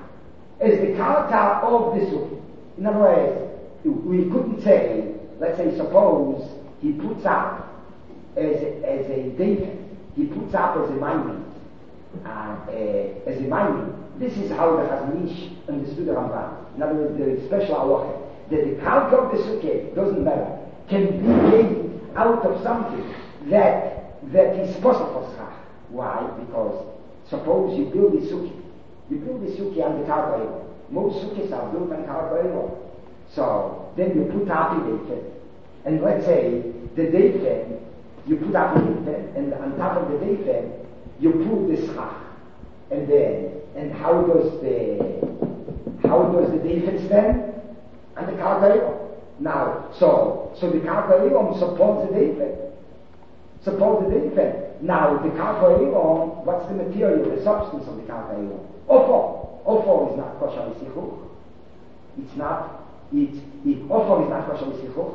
of the sukkah. In other words, we couldn't say, let's say, suppose he puts up as a David, he puts up as a mine, as a mine. This is how the Chaznish understood the Ramban. In other words, the special halacha that the karka of the sukkah doesn't matter, can be gained out of something that is possible for schach. Why? Because suppose you build a sukkah on the karka. Most sukkahs are built on karka. So then you put up a David, and let's say the David, you put up a David, and on top of the David you put the schach. And how does the David stand? And the karka. Now, so the karka supports the David. Now, the karka, what's the material, the substance of the karka? Offer is not kosher l'sichuch. It's not. If offer is not kosher l'sichuch,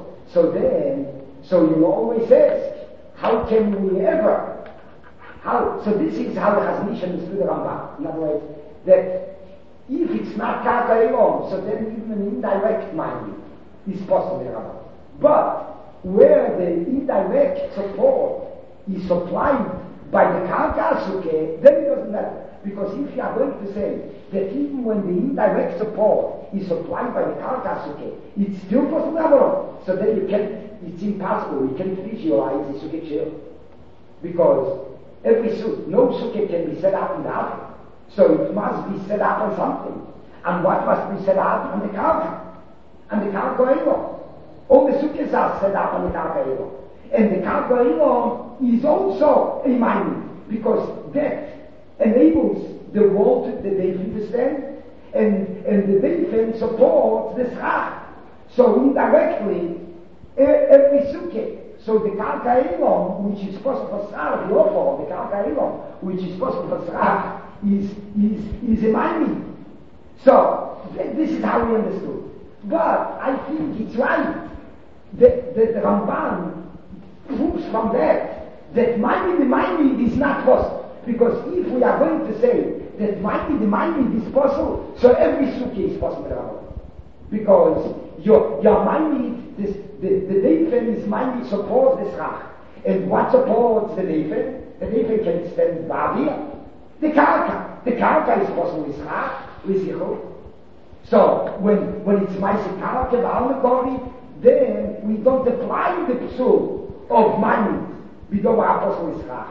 so you always ask, how can we ever? So this is how the Chaznish understood the Rambam. In other words, that if it's not karka, so then even an indirect minding is possible in Rambam. But where the indirect support is supplied by the karka sukkah, then it doesn't matter. Because if you are going to say that even when the indirect support is supplied by the karka sukkah, it's still possible. So then it's impossible. You can't visualize the sukkah chair. Because no sukkah can be set up in the oven. So it must be set up on something. And what must be set up on the karka? And the karka elo. All the sukkahs are set up on the karka elo. And the karka elo is also a mining, because that enables the wall the David to stand, and the David supports the schach. So indirectly, every sukkah. So the karka elo, which is possible for schach, the offer of the karka elo, which is possible for schach, is a mining. So this is how we understood. But I think it's right that the Ramban proves from that mining is not possible. Because if we are going to say that mining is possible, so every sukkah is possible. Because your mining, the David is mining supports the schach. And what supports the David? The David can stand Bavia. The karka is possible with schach, with zichur. So when it's Maisekarke Balkovi, then we don't apply the psul of mining. We don't have possible with schach.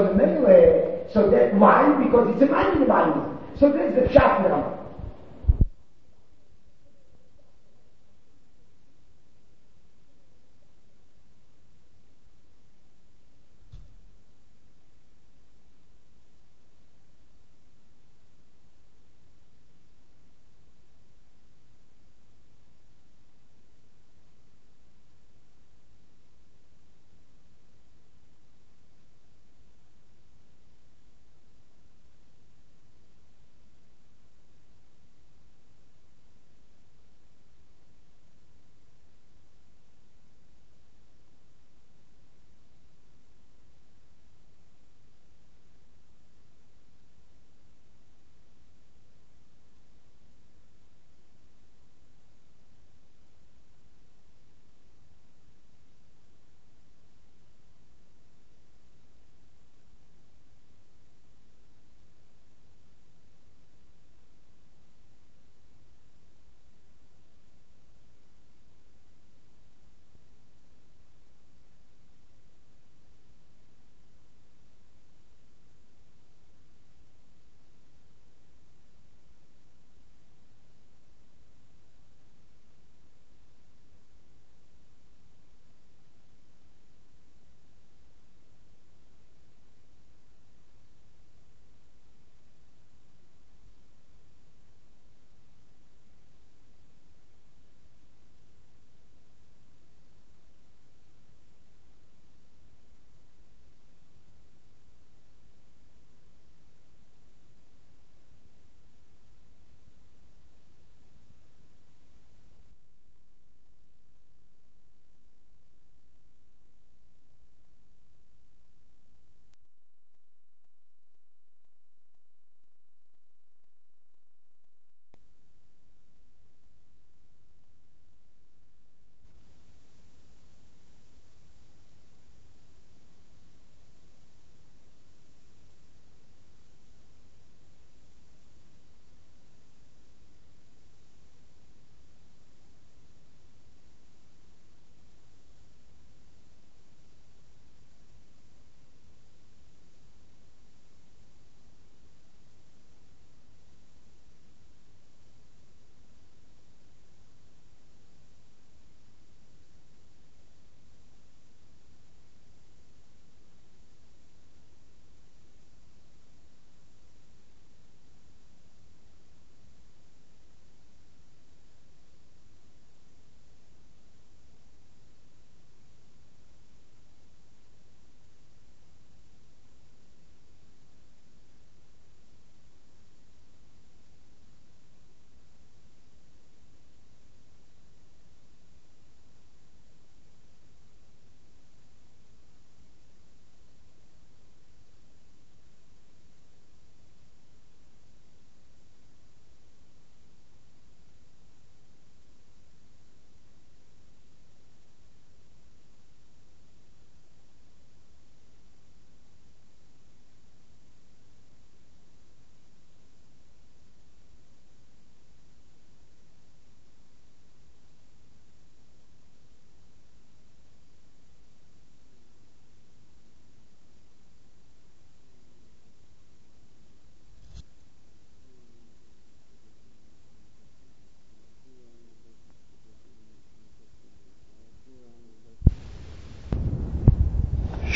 So that why? Because it's a mining. So there's the pshat.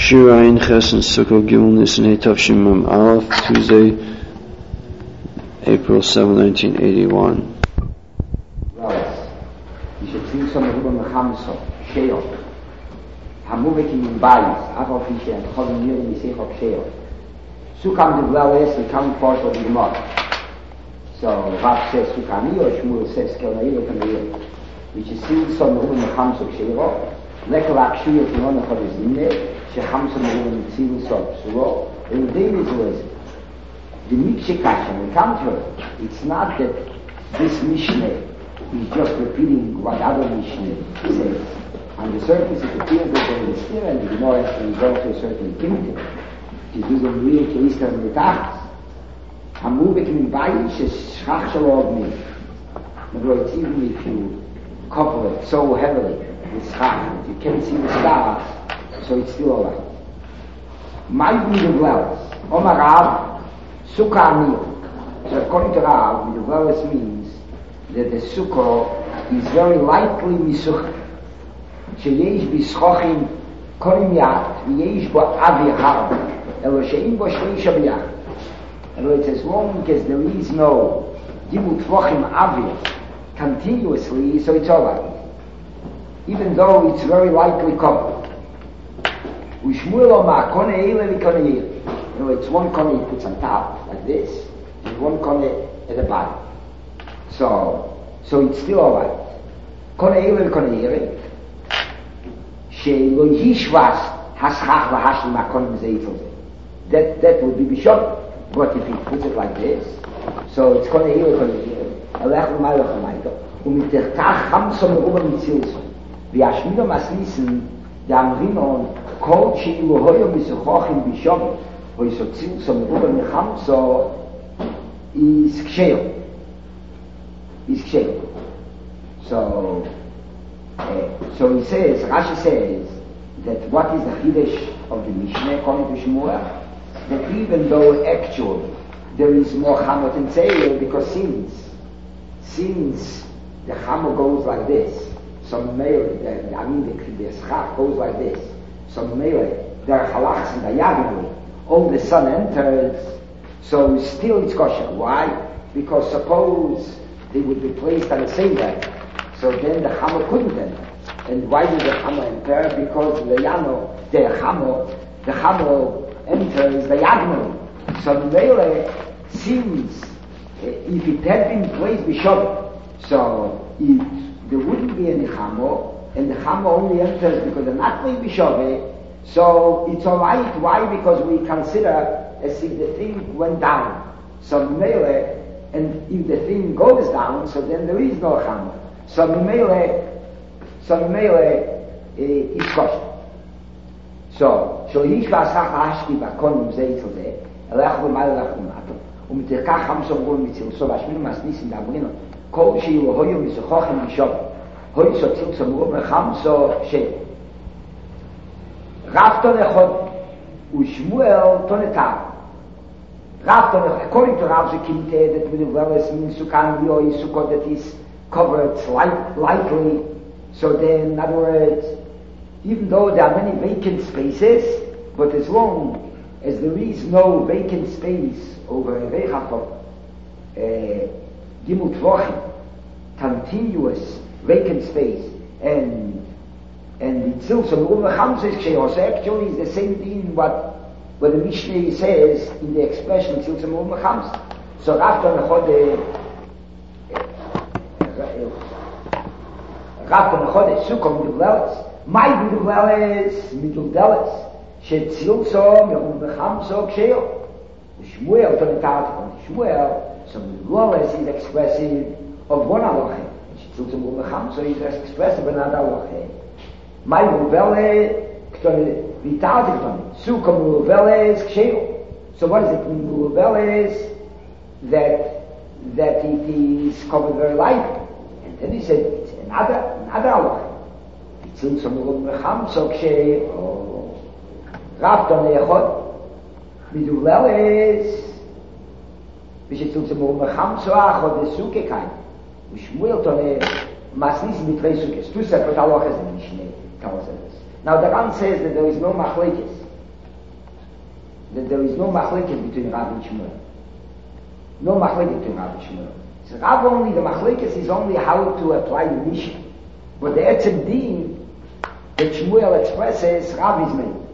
Shirayin Ches and Sukkot Gimel Nisan Tov Shimam Aleph, Tuesday, April 7, 1981. Ich erzähle so darüber mit Hamso, Sheol. Hamuvek in Bayis, aber auf ich habe mir in sich auf Sheol. So kam the Blawes, we come forth of the Gemara. So Rav says Sukami or Shmuel says Kelnail Kelnail, which is still so darüber mit Hamso Sheol. Lekker Akshiyot Yonah Chodezine. שחמסו מראים ציבו סוף סורו, and they is always the Miksheh Kasha, we come to it. It's not that this Mishnah is just repeating what other Mishnah says. On the surface it appears that there is still and the Gemara has to go to a certain primitive. It is a real case of the Tachas. Hamuvek in Bayi sheschach shalom me. It's even if you couple it so heavily with schach, you can't see the stars, so it's still alright. My view wells, Omar Rav, Sukkah Amir. So according to Rav, the wells means that the Sukkah is very lightly misuch. Sheyesh bischochim korim yad, v'yesh bo avi har, elo she'im bo shleisha b'yach. And it's as long as there is no gimut tvochim avi continuously, so it's alright. Even though it's very lightly covered. Ushmuel Omar, kone eile v'kone eile. You know, it's one kone he puts on top, like this, and one kone at the bottom. So it's still alright. Kone eile v'kone eile. She'lo yishvas haschach v'hashlim ha'konim zeitzel. That would be bishop. But if he puts it like this, so it's kone eile v'kone eile. Elech v'maylo ch'mayto. U'mitechkach chamso meruba mitzilso. V'yashmido masnissen, da'amrinon, כל שאילו הויו מסוכוחים בישום או יסוציל סומרו במחמסו is ksheo. So he says, Rashi says that what is the Chiddush of the Mishnah according to Shmuel, that even though actually there is more Chamot and Seir, because since the Chamot goes like this, the Schach goes like this, so Mele, there are halachs and diagonally. All the sun enters, so still it's kosher. Why? Because suppose they would be placed on the same level, so then the Chama couldn't enter. And why did the Chama enter? Because the Chama enters diagonally. So Mele seems, if it had been placed b'Shabbat, so there wouldn't be any Chama, and the Chama only enters because they're not playing b'Shaveh, so it's alright. Why? Because we consider as if the thing went down. So Mele, and if the thing goes down, so then there is no Chama. So Mele is kosher. So Yishva Asach Hashki Bakonim Zeitzel Zeh, Elech V'Mayel Elech V'Mato, U'Mitekach Hamso V'Gol Mitzil, so Vashminu Masnisim Dabrino, Kol She'ilu Hoyo Mizuchochim B'Shaveh, Hoy Sotzil Tzamur Mechamso She'el. Rav Tonechot Ushmuel Tonetav. Rav Tonechot, according to Rav Zekinte, that with the Veles means Sukkah Mio is Sukkah that is covered lightly. So then, in other words, even though there are many vacant spaces, but as long as there is no vacant space over a Vechachot, Gimut Vochim, continuous vacant space, and it's also actually is the same thing what the Mishnah says in the expression Tzilsa Me'um Mechams. So after Nechode Sukkah Midugleles, my Midugleles, Shetzilsa Me'um Mechamso Ksheo. Shmuel Tonetav from Shmuel, so Midugleles is expressive of one halacha. Tzilsa Me'um Mechamso is expressive of another halacha. My Muvele, Vitality Ktoni, Sukkah Muvele is Ksheo. So what is it? Muvele is that it is covered very lightly. And then he said, it's another halacha. Tzilsa Me'um Mechamso Ksheo. Rav Tonechot, Muvele is Tzilsa Me'um Mechamso Achot, the Sukkah kind. Shmuel Toneh, Masnis Mitrei Sukkahs, two separate halachas in Mishnah. Now the Ran says that there is no machlekes that there is no machlekes between Rav and Shmuel. No machlekes between Rav and Shmuel. So Rav only, the machlekes is only how to apply the Mishnah. But the etzem din that Shmuel expresses, Rav is made.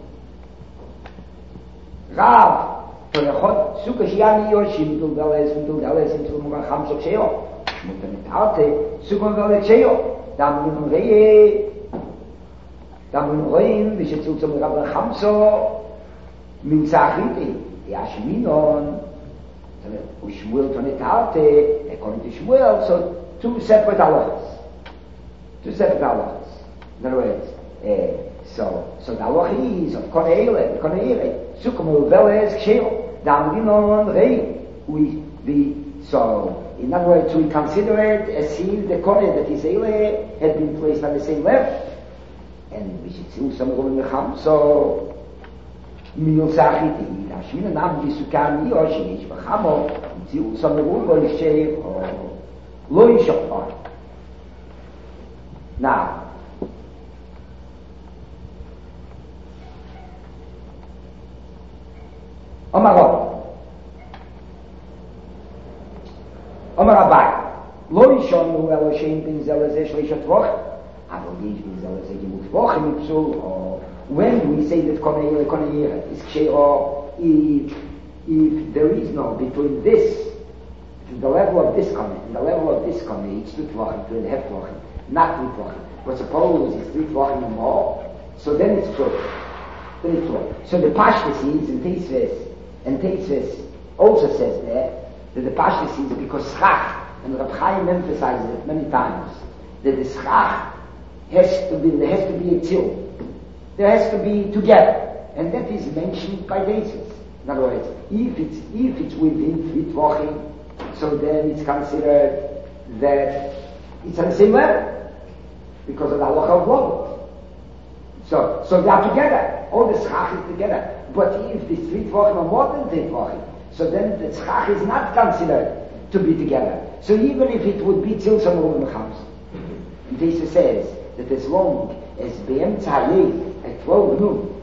Rav, to the Chod, Sukkah Shiani Yoshim, to the Gales, into the Mugan Chamsok Sheo. Shmuel to the Tarte, Sukkah Gales Sheo. Dam Yin Reye, Dam Yin Reyin, Vishetzu zum Rabban Chamsok, Min Zachiti, Yashminon, Shmuel to the Tarte, according to Shmuel, so two separate halachas. Two separate halachas. In other words, so the halacha is of Koneile, Sukkah Veles Ksheo, Dam Yin Reye, so, in other words, we consider it as if the Kohen that is Eile had been placed on the same level. And we should see some Rum Mecham, so, Mil Sachiti, Hashmina Nam Yisukam Yoshi, Bachamo, see some Rum Shei, or Loishop. Now, Omarot. Omer Abai, lo yishonu elo shein bin zelazeh shleishat vochim, aber yish bin zelazeh gemut vochim ipsul, or when we say that koneyir is kshe, or if there is no between this, the level of this koney, and the level of this koney, it's 2 vochim, 2.5 vochim, not 3 vochim, but suppose it's 3 vochim or more, so then it's true. So the Pashtus is, and Teisves also says that the Pashtus is because Schach, and Reb Chaim emphasizes it many times, that the Schach has to be a till. There has to be together. And that is mentioned by Teisves. In other words, if it's within 3 Tvachim, so then it's considered that it's on the same level, because of the halacha of Lobot. So they are together. All the Schach is together. But if the 3 Tvachim are more than 3 Tvachim, so then the Schach is not considered to be together. So even if it would be till some Rum Mechams, this says that as long as Be'em Tzayeh at 12 noon,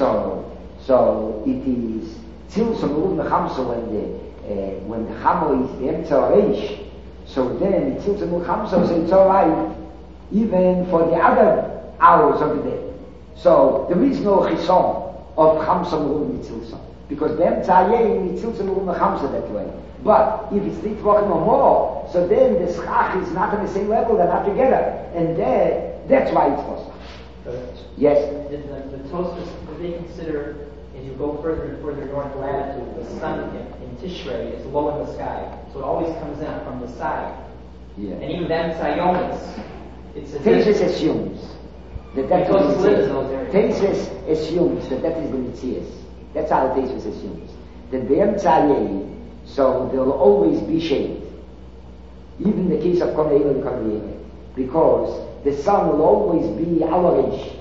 so it is till some Rum Mechams, so when the Chamo is Be'em Tzayeh, so then it's till some Rum Mechams, so it's alright even for the other hours of the day. So there is no Chison of Chamsa Rum Mitzilsa. Because Be'em Tzayeh Mitzilsa Rum Mechamsa that way. But if it's 3 Tvachim or more, so then the Schach is not on the same level, they're not together. And that's why it's possible. Yes? The Tosfos, they consider, as you go further and further north latitude, the sun in Tishrei is low in the sky. So it always comes in from the side. Yeah. And even Be'em Tzayonis, it's a Teisves assumes that is the Mitzias. Teisves assumes that is the Mitzias. That's how Teisves assumes. That Be'em Tzayeh, so there will always be shade. Even in the case of Konei and Konei, because the sun will always be ourish.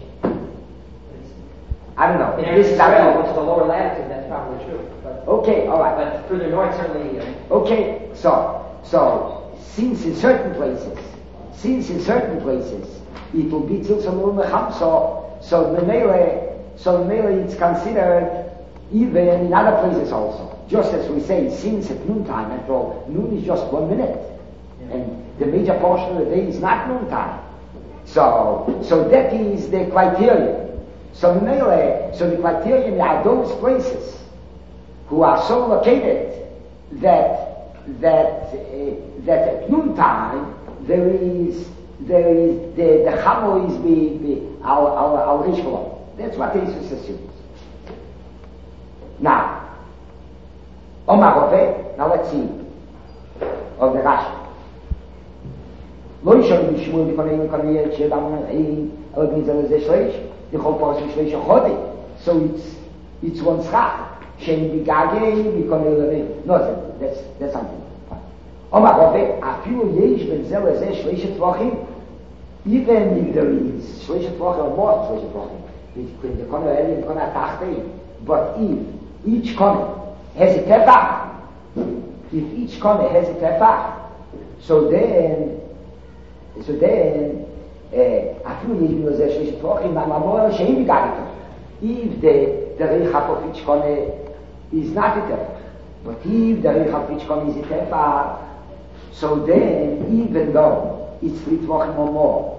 I don't know. In Israel, which is the lower latitude, that's probably true. But, okay, all right. But further north, certainly. Okay, so since in certain places, it will be till some Rum Mechamsa, so the Mele it's considered even in other places also. Just as we say, since at noontime, after all, noon is just 1 minute. Yeah. And the major portion of the day is not noontime. So that is the criterion. So the criterion are those places who are so located that at noontime there is the Chamo is our Rishkolom. That's what Jesus assumes. Now let's see of the Rashi. Lo yishon b'shmul b'konei v'konei she'adam ein el gnizel ze shleish dichol paras shleish chodi. So it's one schach she'en b'gagei b'konei l'nei. No, that's something. Omar Rove, afilu yesh ben zel ze shleish tvachim, even if there is shleish tvachim or more shleish tvachim, the konei eli and konei tachtei, but if each konei has a tefach, if each konei has a tefach, so then afilu yesh ben zel shleish tvachim, ma'amor she'en b'gagei. If the reichap of each konei is not a tefach. But if the Reichal Pitchkon is a tefach, so then, even though it's 3 tvachim or more,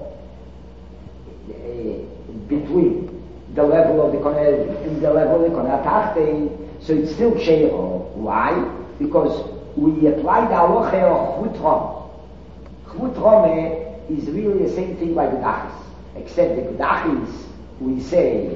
between the level of the Konel and the level of the Konel Tachte, so it's still Sheiro. Why? Because we apply the halacha of Chutrom. Chutrom is really the same thing like Gudachis, except the Gudachis we say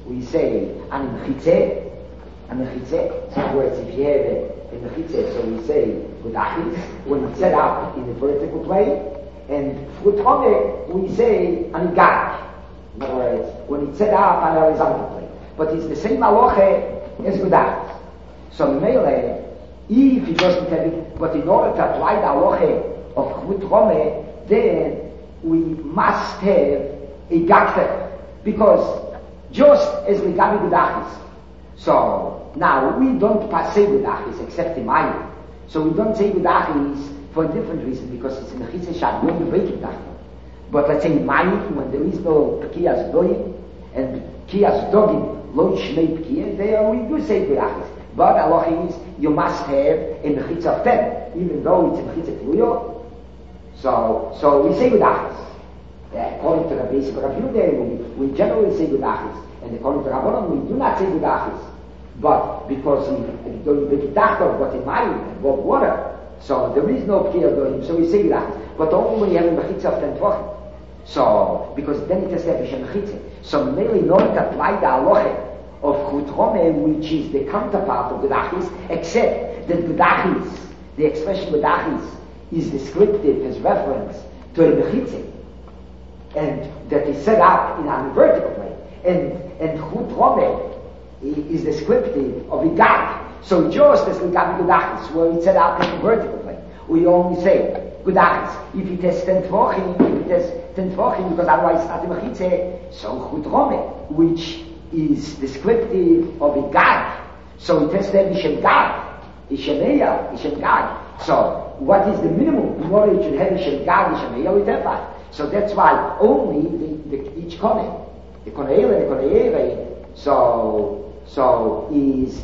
an mechitze. So words, if you have a mechitze, so we say Gudachis when it's set up in the vertical plane, and Chutrom we say an Gag. In other words, when it's set up on a horizontal plane. But it's the same halacha as Gudachis. So Mele, if it doesn't have it, but in order to apply the halacha of Chutrom, then we must have a Gagter. Because just as we got Gudachis, so now we don't say Gudachis except in Mayim. So we don't say Gudachis for a different reason, because it's in the Chitze Shad, we don't break Gudachis. But let's say in Mayim, when there is no Pekiyas Doim, and Pekiyas Dogim, Lo Shnei Pekiyas, there we do say Gudachis. But Allah is, you must have a Mechitza of 10, even though it's a Mechitza Tluyo. So we say Gudachis. According to the basic of Yehuda, we generally say Gudachis. And according to Rabbanon, we do not say Gudachis. But because we make Dachtor, but in Mayim, above water, so there is no Pekiyas Doim, so we say Gudachis. But only when you have a Mechitza of 10 tvachim. So, because then it establishes a Mechitza. So mainly in order to apply the halacha of Chutrome, which is the counterpart of Gudachis, except that Gudachis, the expression Gudachis, is descriptive as reference to a Mechitza, and that is set up in a vertical plane, and Chutrome is descriptive of a Gag. So just as we got Gudachis, where it's set up in a vertical plane, we only say Gudachis. If it has 10 tvachim, because otherwise it's not a Mechitza, so Chutrome, which is descriptive of a Gag. So it has then Ishem Gag, Ishem Eyal, Ishem Gag. So what is the minimum in order it should have Ishem Gag, Ishem Eyal, Itefach? So that's why only each Kone, the Kone Eyal and the Kone Eyal, so is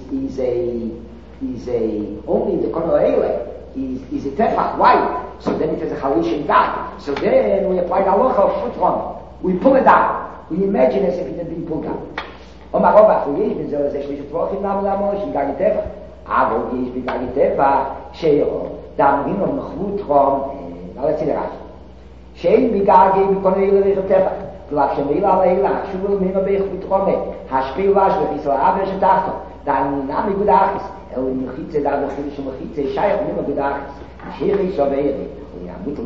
only the Kone Eyal is a Tefach. Why? So then it has a Chalish and Gag. So then we apply the halacha of Chutrom. We pull it down. We imagine as if it had been pulled down. Omar Robach, we use b'zel as shlish tvachim lamo shel Gag Tefach. Avo use b'Gag Tefach sheiro. Damrin on Chutrom. Now let's see the Rashi. Shein b'Gag b'Kone Eyal Tefach. Vlak shemila leila shuvul mino b'Chutrom. Hashpil vash b'Chisla Avre shetachto. Dan nami Gudachis. El mechitze da b'Chilish mechitze shayach mino Gudachis. Shiri shaveri. Is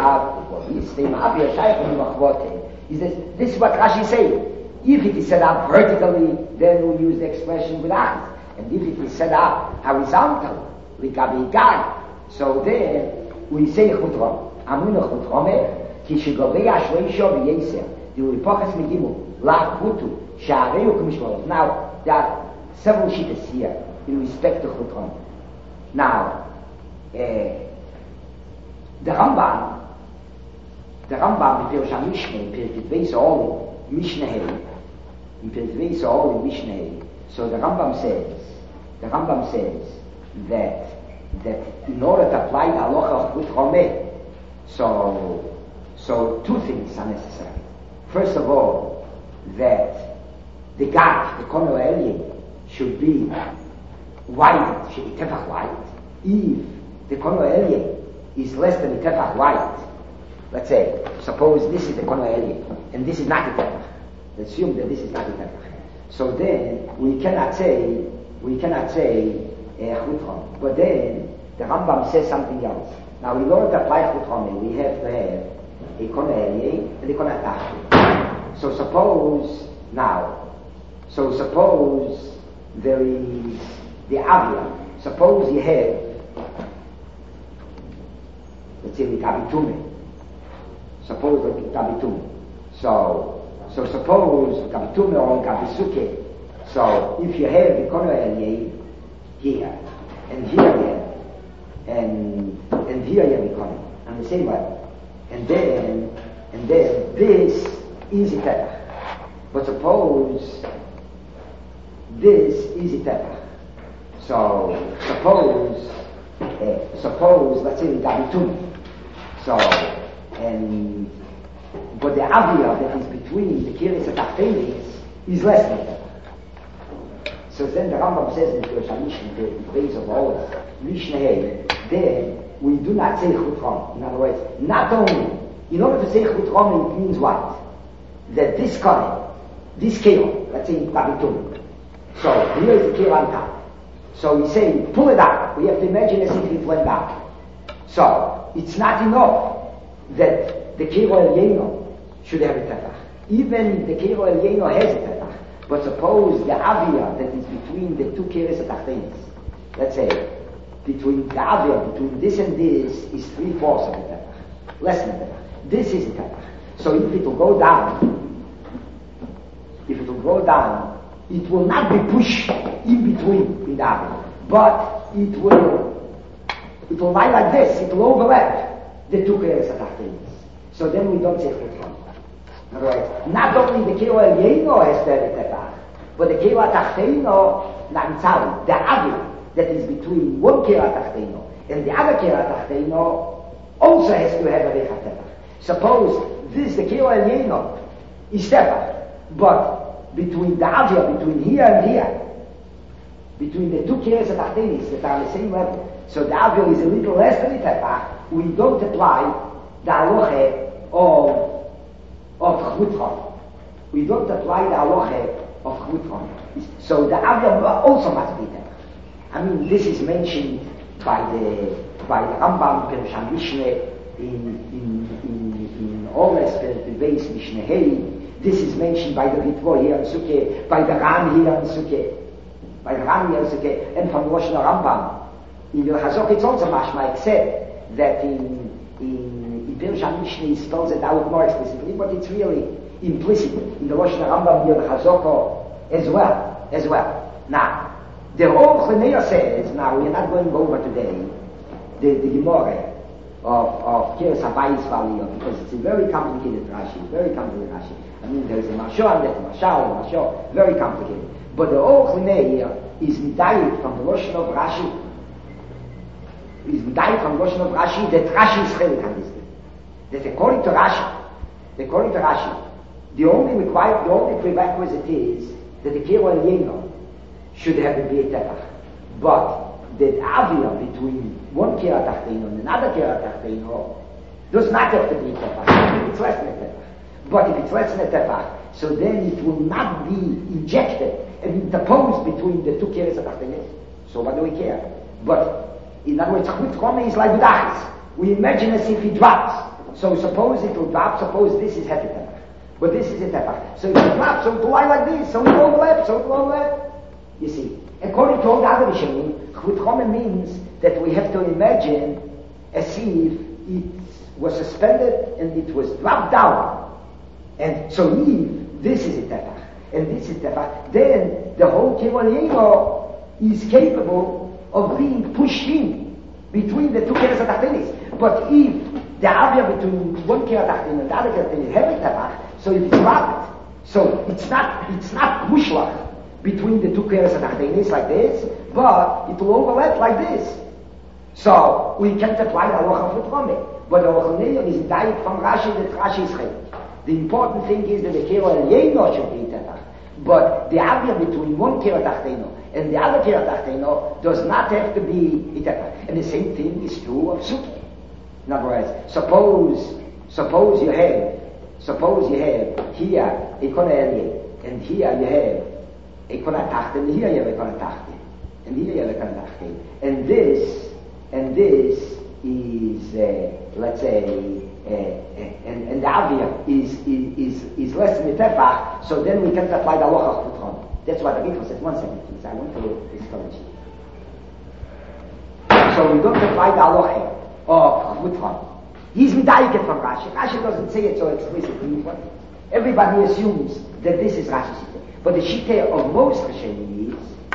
this what Rashi says? If it is set up vertically, then we use the expression Gudachis. And if it is set up horizontal, Likabi Gag, so then we say Chutrom. Amuna Chutrome, Kishigobei Ashreisho v'Yeser. The Ulipochas Megimu, La Chutu, Sha'areu K'mishmolot. Now, there are several shittas here in respect to Chutrom. Now, the Rambam, in Pirush HaMishneh, in Pirkei Tvei So'oli, Mishneh, in Pirkei Tvei So'oli, Mishneh, so the Rambam says that in order to apply the halacha of Chutrome, so two things are necessary. First of all, that the Gag, the Kono Elyon, should be wide, should be tefach wide. If the Kono Elyon is less than a tefach wide, let's say, suppose this is the Kono Elyon, and this is not a tefach. Let's assume that this is not a tefach. So then, we cannot say Chutrom. But then, the Rambam says something else. Now, in order to apply Chutrom, we have to have a Kono Elyon and a Kono Tachte. So suppose there is the Avia. Suppose you have, let's say, the Kabitume. Suppose the Kabitume. So suppose Kabitume or Kabisuke. So if you have the Kono Elyon here, and here you have, and here you have the Kono, on the same level, and then this is a tefach. But suppose this is a tefach. So suppose, let's say we got between. So, but the avia that is between the kiris and tachtenis is less than that. So then the Rambam says in the Shalish, the base of always, Mishnah, then we do not say chutron. In other words, not only, in order to say chutron, it means what? That this kohen, this kilo, let's say in Tabitum. So here is the kilo on top. So we say, pull it out. We have to imagine as if it went down. So it's not enough that the kilo el should have a tefach. Even the kilo el has a tefach. But suppose the avia that is between the two keres atachtenis, let's say, between the avia, between this and this, is 3/4 of the tefach. Less than that. This is the tefach. So if it will go down, it will not be pushed in between in the avia, but it will lie like this. It will overlap the two keres atachtenis. So then we don't say chutron. In other words, not only the kilo el has to have a tefach, but the kilo atachteino, namtzali, the avia that is between one kilo atachteino and the other kilo atachteino also has to have a tefach. Suppose the kilo el is tefach, but between the avia, between here and here, between the two kilos atachtenis that are on the same level, so the avia is a little less than the tefach, we don't apply the halacha of chutron. We don't apply the halacha of chutron. So the avia also must be tefach. I mean, this is mentioned by the Rambam Perushan Mishneh in Ores the base Mishneh Hey. This is mentioned by the Ritvo here in Sukkah, by the Ram here in Sukkah, and from Rosh Rambam. In the Chazok it's also mashma, except that in Perushan Mishneh he spells it out more explicitly, but it's really implicit in the Rosh Rambam here, the Chazok as well. Now, the whole Chlemeya says, now we're not going over today, the Gemara of Kiris Habayis Valley, because it's a very complicated Rashi. I mean, there's a Mashal and there's a Mashal, very complicated. But the whole Chlemeya is medayik from the Lashon of Rashi. That Rashi is chelik on this thing. That according to Rashi, the only prerequisite is that the Kiro Eleno should have a Beit Tefach. But the avia between one Kira Tachteino and another Kira Tachteino does not have to be Tefach, if it's less than a Tefach. But if it's less than a Tefach, so then it will not be injected and interposed between the two Kiras Tachteino. So what do we care? But in other words, Chutron is like Budachis. We imagine as if it drops. So suppose it will drop, suppose this is half a Tefach. But this is a Tefach. So if it drops, so it will lie like this, so it will overlap. You see, according to all the other Rishonim, Chutron means that we have to imagine as if it was suspended and it was dropped down. And so if this is a Tefach, and this is Tefach, then the whole Kivalino is capable of being pushed in between the two Keres HaTachtenis. But if the avia between one Keres HaTachtenis and the other Keres HaTachtenis have a Tefach, so if it's dropped, so it's not mushlach between the two Keres HaTachtenis like this, but it will overlap like this. So we can't apply the halacha of Chutron. But the halacha is diet from Rashi that Rashi is chelik. The important thing is that the Kiro Eleno should be Tefach. But the avia between one Kiro Tachteno and the other Kiro Tachteno does not have to be Tefach. And the same thing is true of Sukkah. In other words, suppose you have here a Kona Elye, and here you have a Kona Tachten, and here you have a Kona Tachten, and here you have a Kona Tachten. And this is, let's say, and the avia is less than the tefach, so then we can apply the halacha of Chutron. That's what the Ritva says. 1 second, please. I want to discourage you. So we don't apply the halacha of Chutron. He's medayik from Rashi. Rashi doesn't say it so explicitly, but everybody assumes that this is Rashi's shita. But the shita of most Rishonim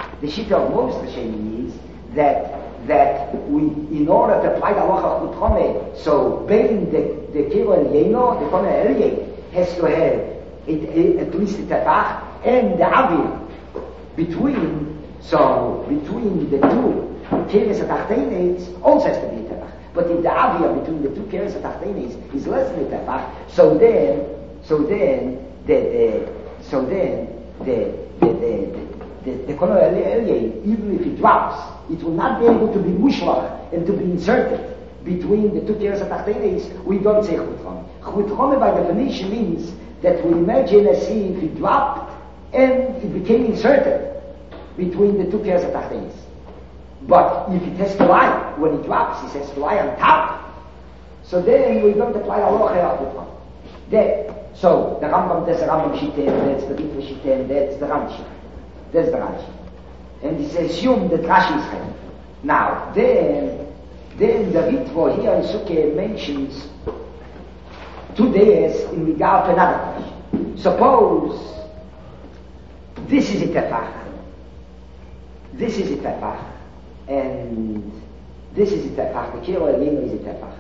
is that we, in order to apply the halacha of Chutron, so bein the Kiro Eleno, the Kona Elye, has to have at least a tefach, and the avia between, So between the two keres atachtenes also has to be a tefach. But if the avia between the two keres atachtenes is less than a tefach, so then the color even if it drops, it will not be able to be mushlach and to be inserted between the two keres atachtenes. We don't say chut chome. Chut chome by definition means that we imagine as if it dropped and it became inserted between the two keres atachtenes. But if it has to lie, when it drops, it has to lie on top. So then we don't apply halacha of chut chome. So the Rambam, that's the Rambam Shittem, that's the Ritva Shittem, that's the Rashi. That's the Rashi. And it's assumed that Rashi is right. Now, then the Ritva here in Sukkah mentions 2 days in regard to another question. Suppose this is a tefach, and this is a tefach, the Kira Elena is a tefach,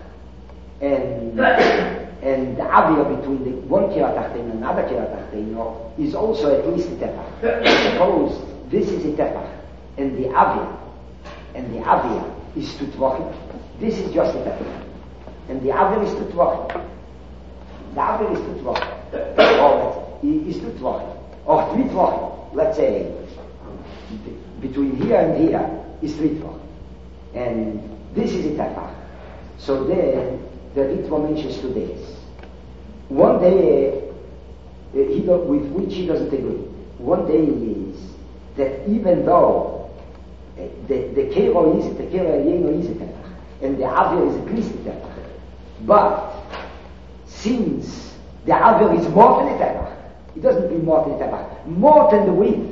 and the avia between the one Kira Tachtein and another Kira Tachtein is also at least a tefach. Suppose this is a tefach, and the avia is 2 tvachim. This is just a tefach, and the avia is 2 tvachim. The avia is 2 tvachim, or is 2 tvachim, or 3 tvachim. Let's say between here and here is 3 tvachim, and this is a tefach. So then the Ritva mentions 2 days. One day with which he doesn't agree. One day is that even though the Kero is the Kero Yeno is a tefach, and the Avir is a Kristi tefach, but since the Avir is more than a tefach, it doesn't mean more than a tefach, more than the width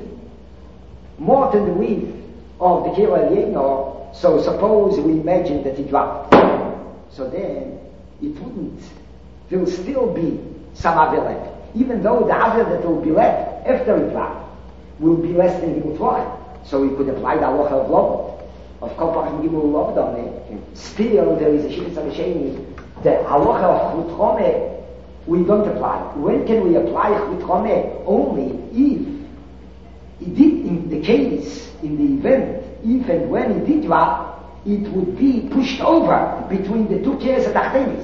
of the Kero Yeno. So suppose we imagine that it dropped. So then there will still be some Avir left. Even though the Avir that will be left after it dropped will be less than Gimel Tvachim. So we could apply the halacha of Lobot. Of Kopach Gimel Lobot on it. Still there is a Shittas HaRishayim. The halacha of Chut Chome we don't apply. When can we apply Chut Chome? Only if it did, in the case, in the event, if and when it did drop, it would be pushed over between the two keres atachtenis,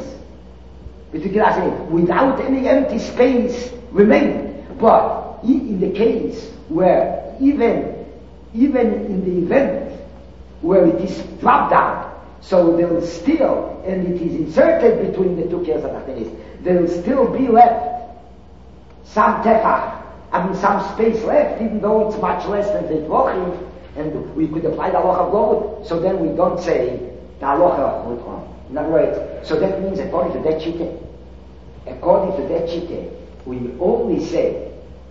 without any empty space remaining. But in the case where even in the event where it is dropped down, so there will still, and it is inserted between the two keres atachtenis, there will still be left some tefach, some space left, even though it's much less than the tvachim. And we could apply the halacha of Lobot, so then we don't say the halacha of Chut Chome. In other words, so that means according to that shita, we only say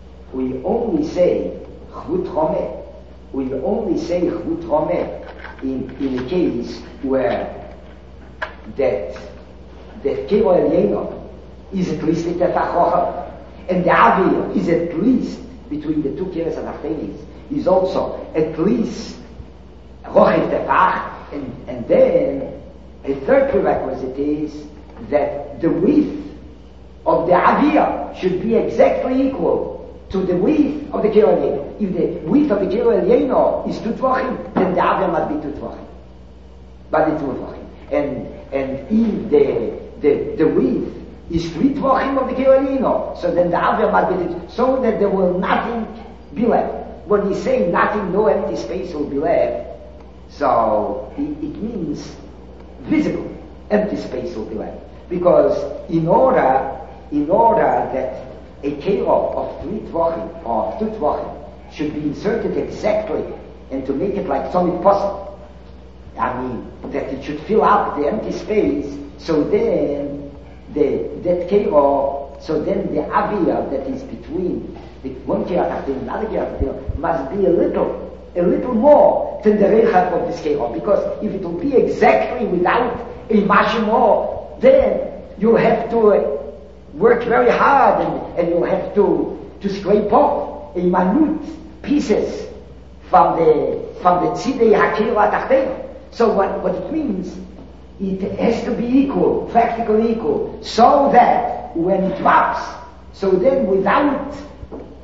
Chut Chome. We only say Chut Chome in a case where that Kero Eleno is at least a tefach, and the Avir is at least between the two keres and atachtenis is also at least rochev tefach, and then a third prerequisite is that the width of the avia should be exactly equal to the width of the Kero Eleno. If the width of the Kero Eleno is 2 tvachim, then the avia must be 2 tvachim. But it's 2 tvachim. And if the width is 3 tvachim of the Kero Eleno, so then the avia must be 2, so that there will nothing be left. When we say nothing, no empty space will be left, so it means visible empty space will be left. Because in order that a kero of 3 tvachim or 2 tvachim should be inserted exactly, and to make it like solid puzzle, that it should fill up the empty space, so then that kero, so then the avia that is between the one kira tachtin and another kira tachtin must be a little more than the rechav of this kero, because if it will be exactly without a mashimo, then you'll have to work very hard, and you'll have to scrape off a minute pieces from the tzidei hakira tachtin. So what it means, it has to be equal, practically equal, so that when it drops, so then without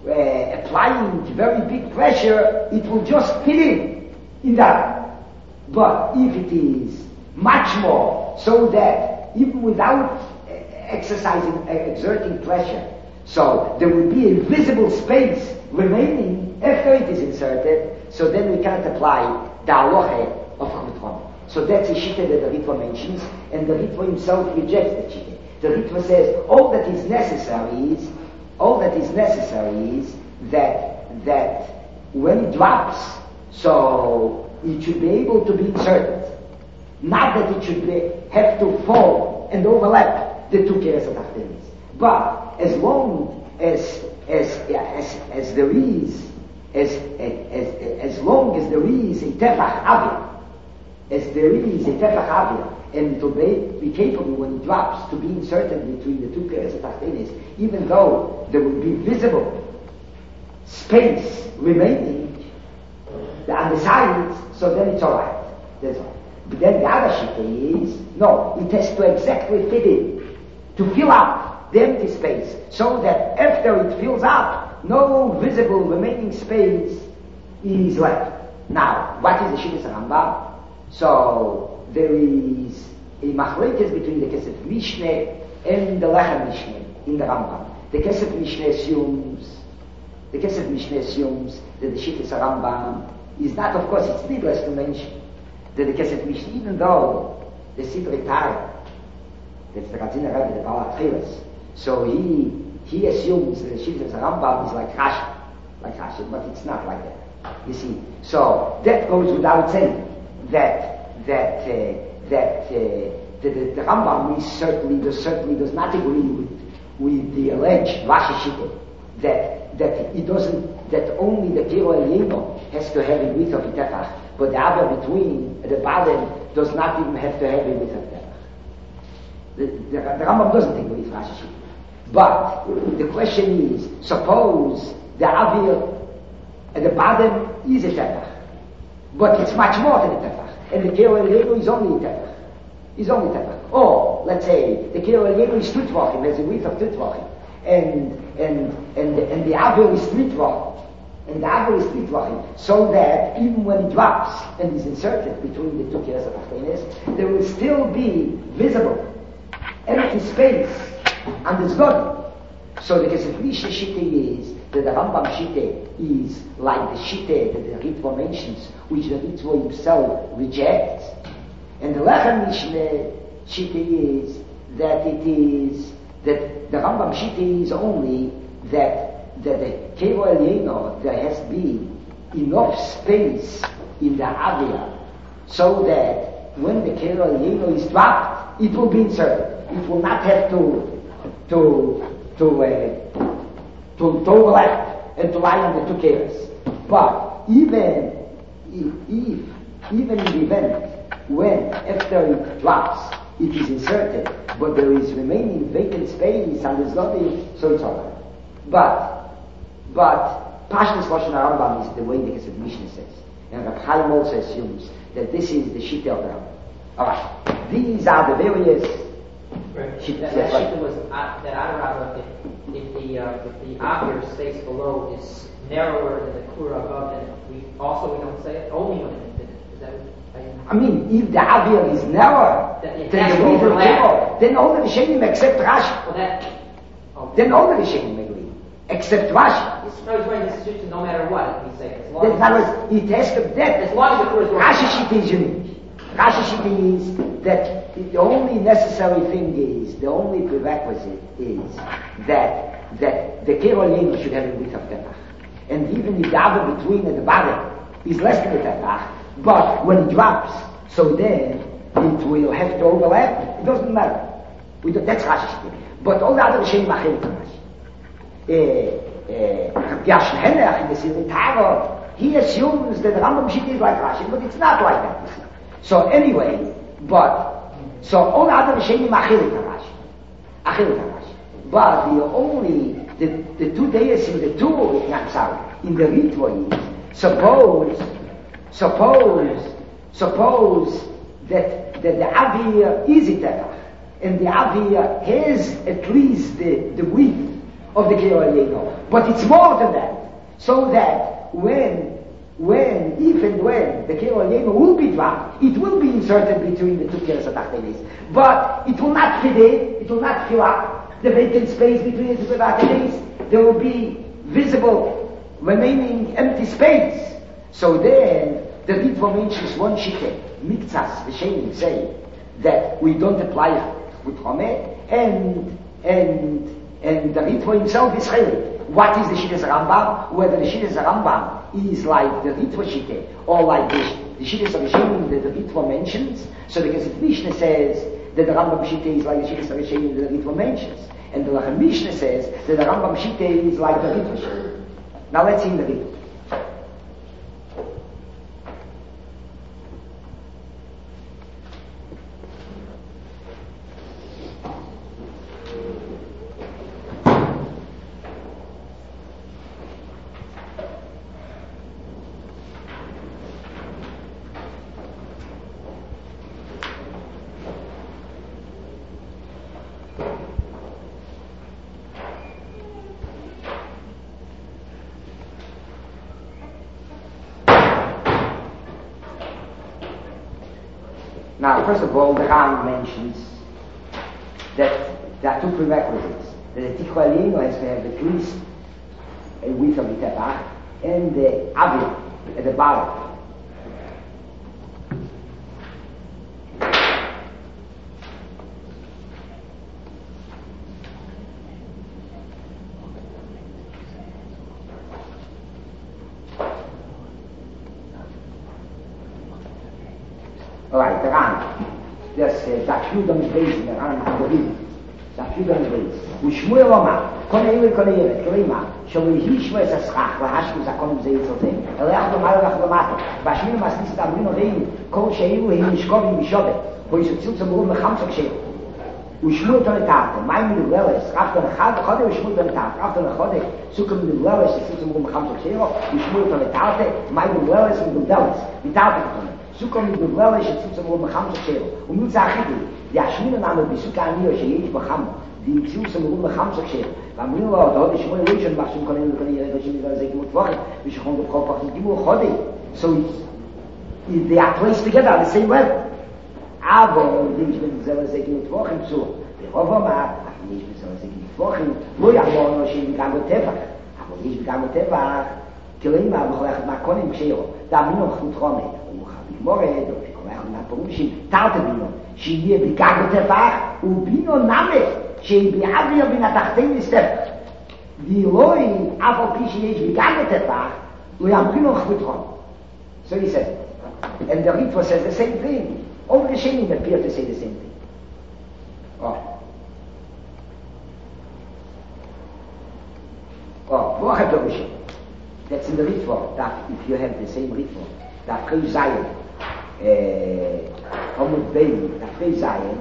applying very big pressure, it will just fit in that. But if it is much more, so that even without exerting pressure, so there will be a visible space remaining after it is inserted, so then we cannot apply the halacha of Chutron. So that's a shita that the Ritva mentions, and the Ritva himself rejects the shita. The Ritva says all that is necessary is that when it drops, so it should be able to be inserted. Not that it should have to fall and overlap the two keres of Achtenis. But as long as there is a tefach avir, and to be capable when it drops to be inserted between the two keres of Achtenis, even though there will be visible space remaining on the sides, so then it's alright. That's all. But then the other shita is, no, it has to exactly fit in, to fill up the empty space, so that after it fills up, no visible remaining space is left. Now, what is the shita Rambam? So, there is a machlekes between the Kesef Mishneh and the Lechem Mishneh in the Rambam. The Kesef Mishneh assumes that the shita Rambam is not, of course, it's needless to mention that the Kesef Mishneh, even though the Sidrei Torah, that's the Radziner Rebbe, the Baal HaTfilas, so he assumes that the shita Rambam is like Rashi, but it's not like that. You see, so that goes without saying that the Rambam certainly does not agree with the alleged Rashi shita that it doesn't, that only the Kiro Elino has to have a width of Tefach, but the other between the bottom does not even have to have a width of Tefach. The Rambam doesn't agree with Rashi shita. But the question is, suppose the Avir at the bottom is a Tefach, but it's much more than a Tefach, and the Kiro Elino is only a Tefach. Or, let's say, the Kiro Elino is 2 Tvachim, there's a width of 2 Tvachim, and the Avir is 3 Tvachim, so that even when it drops and is inserted between the two keres of Achtenis, there will still be visible empty space on the Zgodim. So the Kesef Mishneh shita is that the Rambam shita is like the shita that the Ritva mentions, which the Ritva himself rejects. And the Lechem Mishneh shita is that the Rambam shita is only that the Kero Elino, there has to be enough space in the Avia so that when the Kero Elino is dropped, it will be inserted. It will not have to overlap and to lie on the two keres. But even in the event when after it drops, it is inserted, but there is remaining vacant space and there's nothing, so it's alright. But Pashtus Lashon Rambam is the way the Kesef Mishneh says, and Reb Chaim also assumes that this is the shita of the Rambam. Alright, these are the various. That shita was that Adarabah, if the Avir space below is narrower than the Kura above, then we don't say it only when it's fitted. Is that? I mean, if the Avir is narrower than the River Kiro, then all the Rishonim except Rashi. Then all the Rishonim agree, except Rashi. No, he's going to shita no matter what, we say. As long it has to as long as the Kura is Rashi shita is unique. Rashi shita is that the only necessary thing is, the only prerequisite is that the Kero Elino should have a width of Tefach. And even if the other between and the bottom is less than the Tefach, but when it drops, so then it will have to overlap, it doesn't matter. That's Rashi shita. But all the other Rishonim are Rashi. Yashin Henach in the Sidrei Torah, he assumes that the Rambam shita is like Rashi, but it's not like that. So anyway, so all the other Rishonim are Achilut HaRashi. But the two days in the in the Ritva is, suppose that the Avir is a Tefach, and the Avir has at least the width of the Kiro Yeno. But it's more than that. So that when the Kiro Yeno will be dropped, it will be inserted between the two Kiros Atachtenis. But it will not fit in, it will not fill up the vacant space between the two Atachtenis. There will be visible, remaining empty space. So then, the Ritva mentions one Shike, Miktsas, the Shenim say, that we don't apply it with Homeh, and the Ritva himself is Chaylik. What is the Shittas Rambam? Whether the Shittas Rambam is like the Ritva Shite, or like the Shittas Rishonim that the Ritva mentions. So the Geset Mishnah says that the Rambam Shite is like the Shittas Rishonim that the Ritva mentions. And the Lachem Mishnah says that the Rambam Shite is like the Ritva Shite. Now let's see in the Ritva. Now, first of all, the Ram mentions that there are two prerequisites. That the Tikva Aliyeno has to have at least a width of the Tefach, and the Avir at the bottom. Alright, the Ran. Das Dachjudam Beis, der Ran Agorim. Dachjudam Beis. ושמואל אמר, כל העיר וכל העיר, כלומר, שלהישו את הסכך, והשקו זקון בזה יצרתם, אלא יחד למעלה ויחד למטה, והשמינו מסניס את אמרינו ראינו, כל שהעירו הם נשקובים בשובט, ויסוציל צמרו מחמצו כשאיר. ושמואל אותו לתארתם, מים מדוגללס, רפתו אחד לחודש ושמואל אותו לתארתם, רפתו לחודש, סוכם מדוגללס, שציל צמרו מחמצו כשאירו, ושמואל אותו לתארתם, מים מדוגללס ומדוגללס, מתארתם אותו. סוכם מדוגללס, שציל צמרו מחמצו כשאירו. ומילצה אחידי, ישמינו נאמר בסוכה עניו שיש בחמו, die Beziehungs am Ruhm Chamsa geschehen. Weil mir war, da hat ich mal schon gemacht, schon kann ich ihre Regime sagen, ich muss wachen, wie ich schon gekauft habe, ich muss heute. So, they are placed together at the same level. Aber, wenn ich mit selber sagen, ich muss wachen, so, ich hoffe mal, ich muss selber sagen, ich muss wachen, wo ja war noch schon begangen mit Tefach. Aber nicht begangen mit Tefach, כלומר, בכל אחד מהקונים כשאירו, דאמינו חוט חומי, ומוחבי מורד, וכל אחד מהפרושים, תרתי בינו, שיהיה בגג ותפח, ובינו נמך, שיהיה ביאביר בין התחתים לסתפח. ואילוי, אף על פי שיש בגג ותפח, הוא יאמרינו חוט חומי. So he said, and the Ritva says the same thing. All the Shenim appear to say the same thing. Wo hat er geschehen? That's in the Ritva, that if you have the same Ritva, that Frei Zion, Omud Bein, that Frei Zion,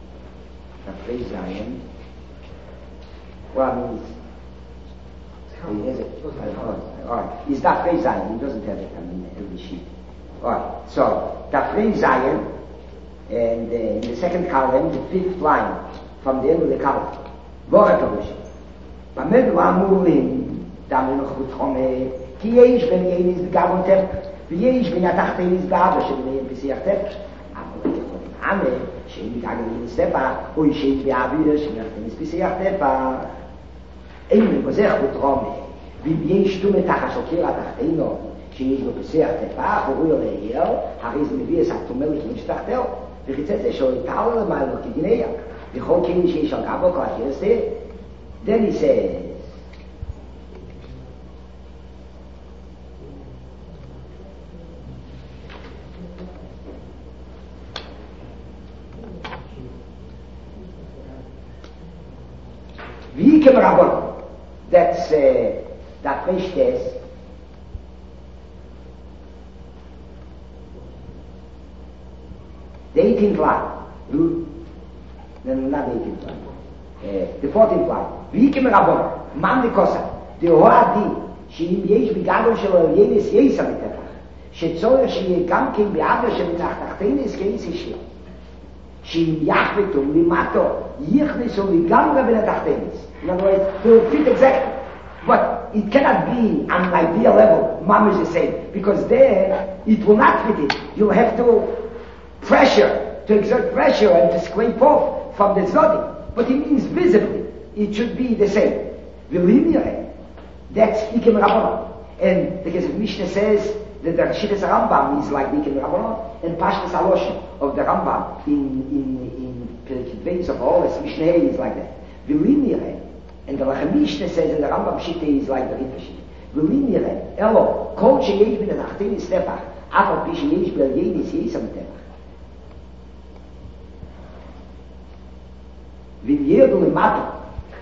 well, means, he has it. Alright, is that Frei Zion? He doesn't have it, every sheet. Alright, so, that Frei Zion, and in the second column, the fifth line, from the end of the column, Wo hat er geschehen? Bamed wa Amurim, דאמר noch gut komme כי יש בין יין is בגב und tep ויש בין התחתין is בגב שבניין בשיח tep אבל עמה שאין בגב בין סטפה או שאין באוויר שבנייחתין is בשיח tep אין בזך gut komme ויש תום תחת שוקר התחתינו שיש לו בשיח tep הוא יולהיר הרי זה מביא את התומלך משתחתו וחיצת זה שהוא יתאר למעלה כגניה וכל כן שיש על גבו כל הכרסה then he says Wie can Rabban? That's that first test. The 18th line. No, not the 18th line. The 14th line. Wie can Rabban? Man the Kosa. The Hoadi. שאם יש בגדול שלו ילס יסע מתפח. שצורך שיהיה גם כן בעבר שמתחתכתינס כיס ישיר. שאם יחבטו למטו יכניסו לגמרי בין התחתינס. In other words, they will fit exactly. But it cannot be on an ideal level, mamish the same, because there it will not fit it. You'll have to exert pressure and to scrape off from the tzoddim. But it means visibly, it should be the same. That's Ikem Rabbanon. And the Kesef Mishnah says that the Rashidus Rambam is like Ikem Rabbanon, and Pashtas Aloshim of the Rambam in Perikid Beis of all this Mishnah is like that. And the Lachem Mishnah says that the Rambam Shitte is like the Ritva Shitte. Elo, kol sheyesh bin atachtin stefach, afal pi sheyesh bel yenis yesam tefach. Vim yedu lemato.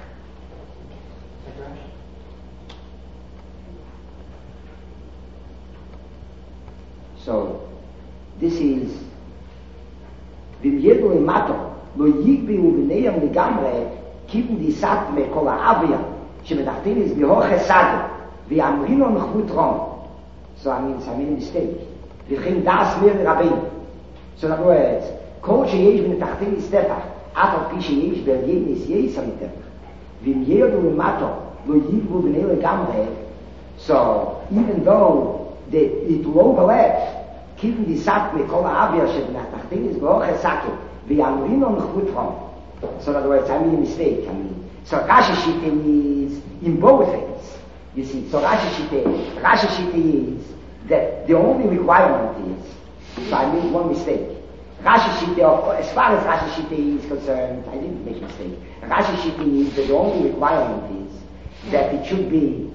So, this is Vim yedu lemato, lo yigbi uvineyam ligamre, kippen die Satme kol ha'avia, שמתחתין is behoche sage, ויאמרינו מחבות רום. So I mean, it's a mistake. וכן das mir rabbein. So in other words, כל שיש בנתחתין is טפח, אף על פי שיש ברגייניס יש המטפח. ואם ירדו למטו, לא יגבו בני לגמרי, so even though it will overlap, kippen die Satme kol ha'avia, שמתחתין is behoche sage, ויאמרינו מחבות רום. So in other words, I made a mistake. So Rashi Shita is in both things. You see, so Rashi Shita is that the only requirement is, so I made one mistake. Rashi Shita, as far as Rashi Shita is concerned, I didn't make a mistake. Rashi Shita is that the only requirement is that it should be,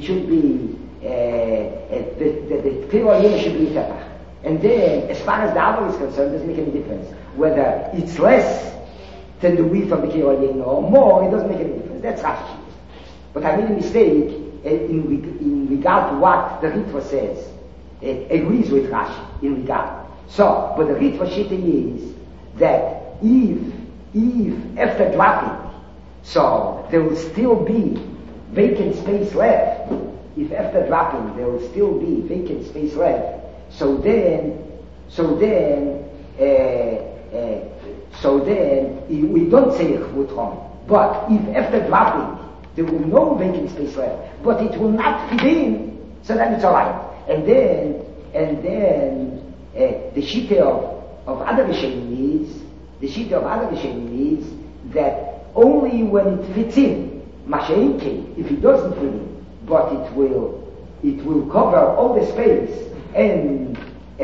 that the Pirah should be Tefach. And then, as far as the other is concerned, it doesn't make any difference. Whether it's less than the width of the Kirayeno or more, it doesn't make any difference. That's Rashi. But I made a mistake in regard to what the Ritva says. It agrees with Rashi in regard. So, but the Ritva Shita is that if after dropping, so there will still be vacant space left. If after dropping there will still be vacant space left, so then we don't say Chvut Rom. But if after dropping there will be no vacant space left, but it will not fit in, so then it's alright. And then the Shita of other Rishonim is that only when it fits in, Masha'inke, if it doesn't fit in, but it will cover all the space and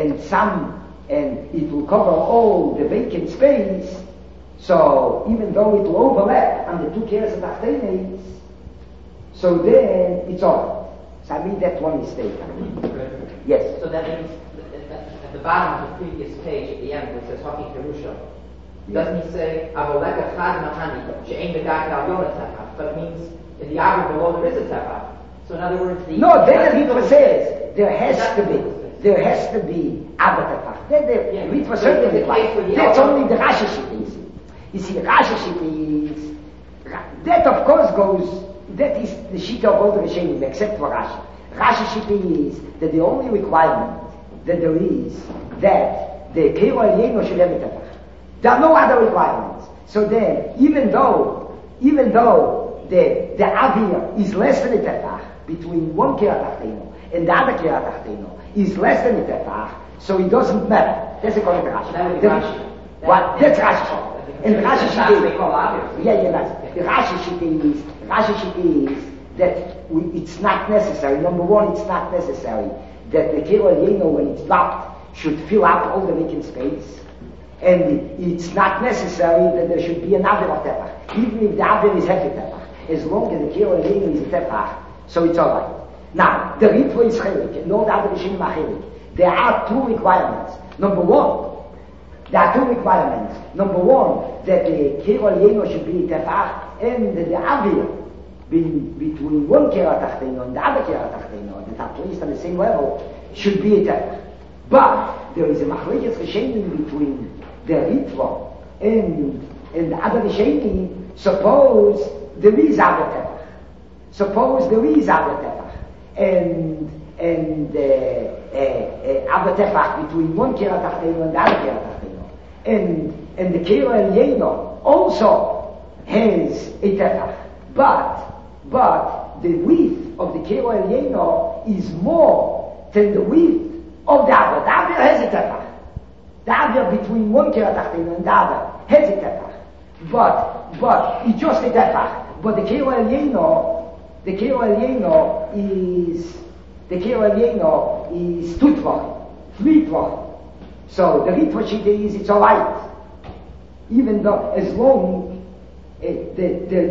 it will cover all the vacant space, so even though it will overlap on the two keres of Achtenes, so then it's all. So I made that one mistake. Yes. So that means at the bottom of the previous page, at the end, where it says Haki Kerusha, doesn't he say, Avoleka Chad Mahani, She'en Begak Al Yonah Tefach, but it means in the Abba below there is a Tefach. So in other words, no, then the Ritva says, there has to be Abba Tefach. The Ritva certainly requires. That's only the Rashi Shita. You see, the Rashi Shita is, that of course goes, that is the Shita of all the Rishonim, except for Rashi. Rashi Shita is that the only requirement that there is, that the Keiro Alieno should have a Tefach. There are no other requirements. So then, even though the Avir is less than a Tefach, between one Kirat Achteino and the other Kirat Achteino is less than a Tefach, so it doesn't matter. That's according to Rashi. What? That's Rashi. And Rashi Shita is, Rashi Shita is that it's not necessary. Number one, it's not necessary that the Keiro Alieno, when it's dropped, should fill up all the vacant space. And it's not necessary that there should be an Avir of Tefach. Even if the Avir is heavy Tefach. As long as the Keiro Alieno is a Tefach, so it's alright. Now, the Ritva is Chelik, and all the other Rishonim are Chelik. There are two requirements. Number one, that the Keiro Alieno should be a Tefach, and the Avir between one Kirat Achteino and the other Kirat Achteino, that are placed on the same level, should be a Tefach. But there is a Machlekes Rishonim between the Ritva and the other Rishonim. Suppose there is other Tefach. And other Tefach between one Kirat Achteino and the other Kirat Achteino. And the Keiro Alieno also has a Tefach. But the width of the Kero Elyono is more than the width of the Avir. The Avir has a tefach. The Avir between one Kero Tachtono and the other has a tefach. But it's just a tefach. But the Kero Elyono is 2 tvach, 3 tvach. So the Ritva Shita is it's alright. Even though as long the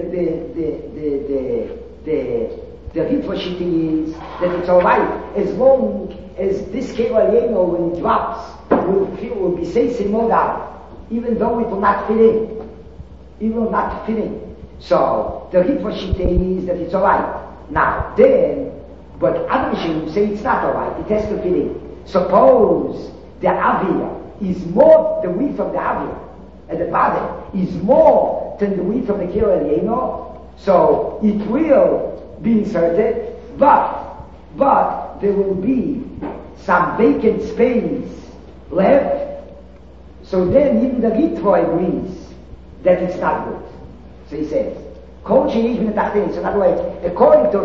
Ritva Shita is that it's alright as long as this Kero Elyono when it drops will be seisei modal, even though it will not fit in. It will not fit in. So the Ritva Shita is that it's alright. Now then, but other Rishonim say it's not alright, it has to fit in. Suppose the Avir is more, the width of the Avir at the bottom is more than the width of the Kero Elyono, so it will be inserted, but there will be some vacant space left, so then even the Ritva agrees that it's not good. So he says, Kol sheyesh min ha'tachtein. So in other words, according to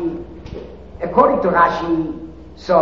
Rashi,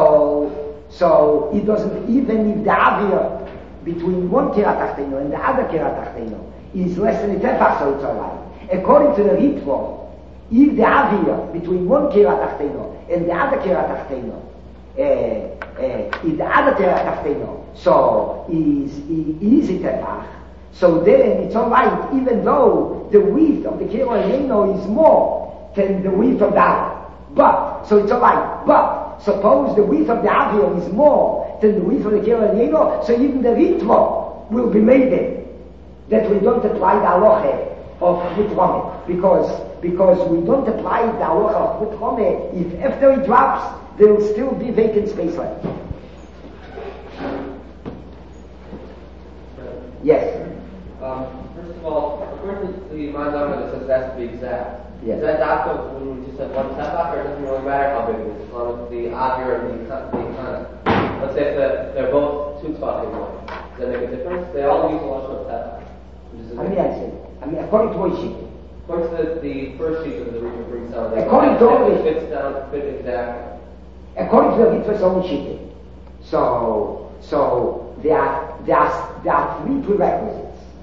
so it doesn't, even if the Avir between one Kero Tachtono and the other Kero Tachtono is less than a tefach, so it's alright. According to the Ritva, if the Avir between one Kero Tachtono and the other Kero Tachtono, if the other Kero Tachtono, so is a tefach, so then it's alright, even though the width of the Kero Elyono is more than the width of the Avir. But, so it's alright, but suppose the width of the Avir is more than the width of the Kero Elyono, so even the Ritva will be made in. That we don't apply the halacha of Hutrome, because we don't apply the halacha of Hutrome if after it drops, there will still be vacant space left. Yes? First of all, according to the Manzana, it says it has to be exact. Yes. Is that doctor when you just said one tefach, or it doesn't really matter how big it is, as long as the Avir and the Kana? Let's say if they're both 2 tvach in one. Does that make a difference? They all use a lot of tefach. According to what sheet? According to the first sheet of the Ritva brings down, According to it fits down, fit exactly. According to the Ritva's own sheet. So there are 3 prerequisites.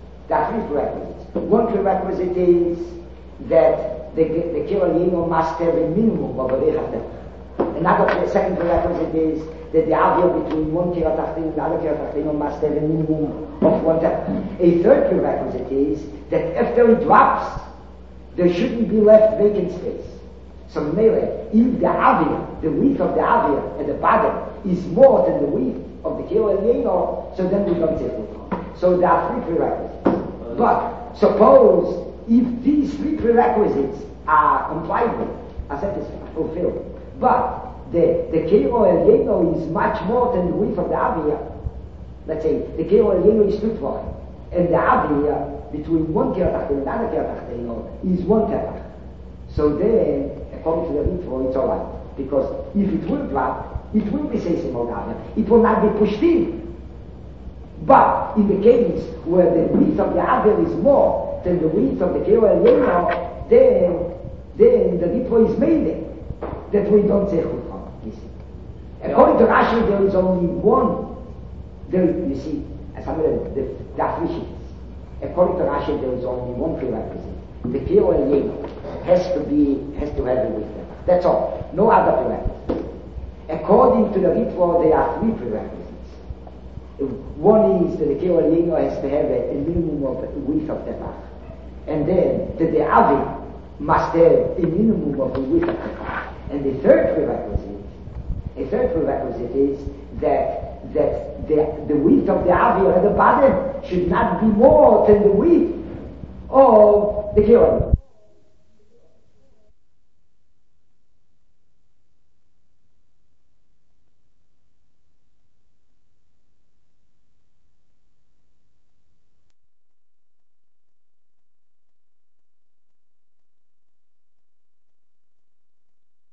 One prerequisite is that the Kero Elyono must have a minimum of a Rechatem. Another second prerequisite is that the Avir between one Kero Tachtono and the other Kero Tachtono must have a minimum of 1 tefach. A third prerequisite is that after it drops, there shouldn't be left vacant space. So if the Avir, the width of the Avir at the bottom is more than the width of the Kero Elyono, so then we don't say Hutrome. So there are 3 prerequisites. But suppose if these 3 prerequisites are complied with, are satisfied, fulfilled, but the Kero Elyono is much more than the width of the Avir. Let's say the Kero Elyono is 2 tvach, and the Avir between one Kero Tachtono and another Kero Tachtono is 1 tefach. So then, according to the Ritva, it's alright, because if it will drop, it will be seisei modal. It will not be pushed in. But in the case where the width of the Avir is more than the width of the Kero Elyono, then the Ritva is made in. That we don't say Hutrome, you see. According to Rashi, there is only one. You see, as some of the Dafrishis. According to Rashi, there is only one prerequisite. The Kero Elyono has to have a width. That's all. No other prerequisites. According to the Ritva, there are 3 prerequisites. One is that the Kero Elyono has to have a minimum of width of tefach, and then that the Avir must have a minimum of the width of tefach. And the third prerequisite is that the width of the Avir at the bottom should not be more than the width of the Kero Elyono.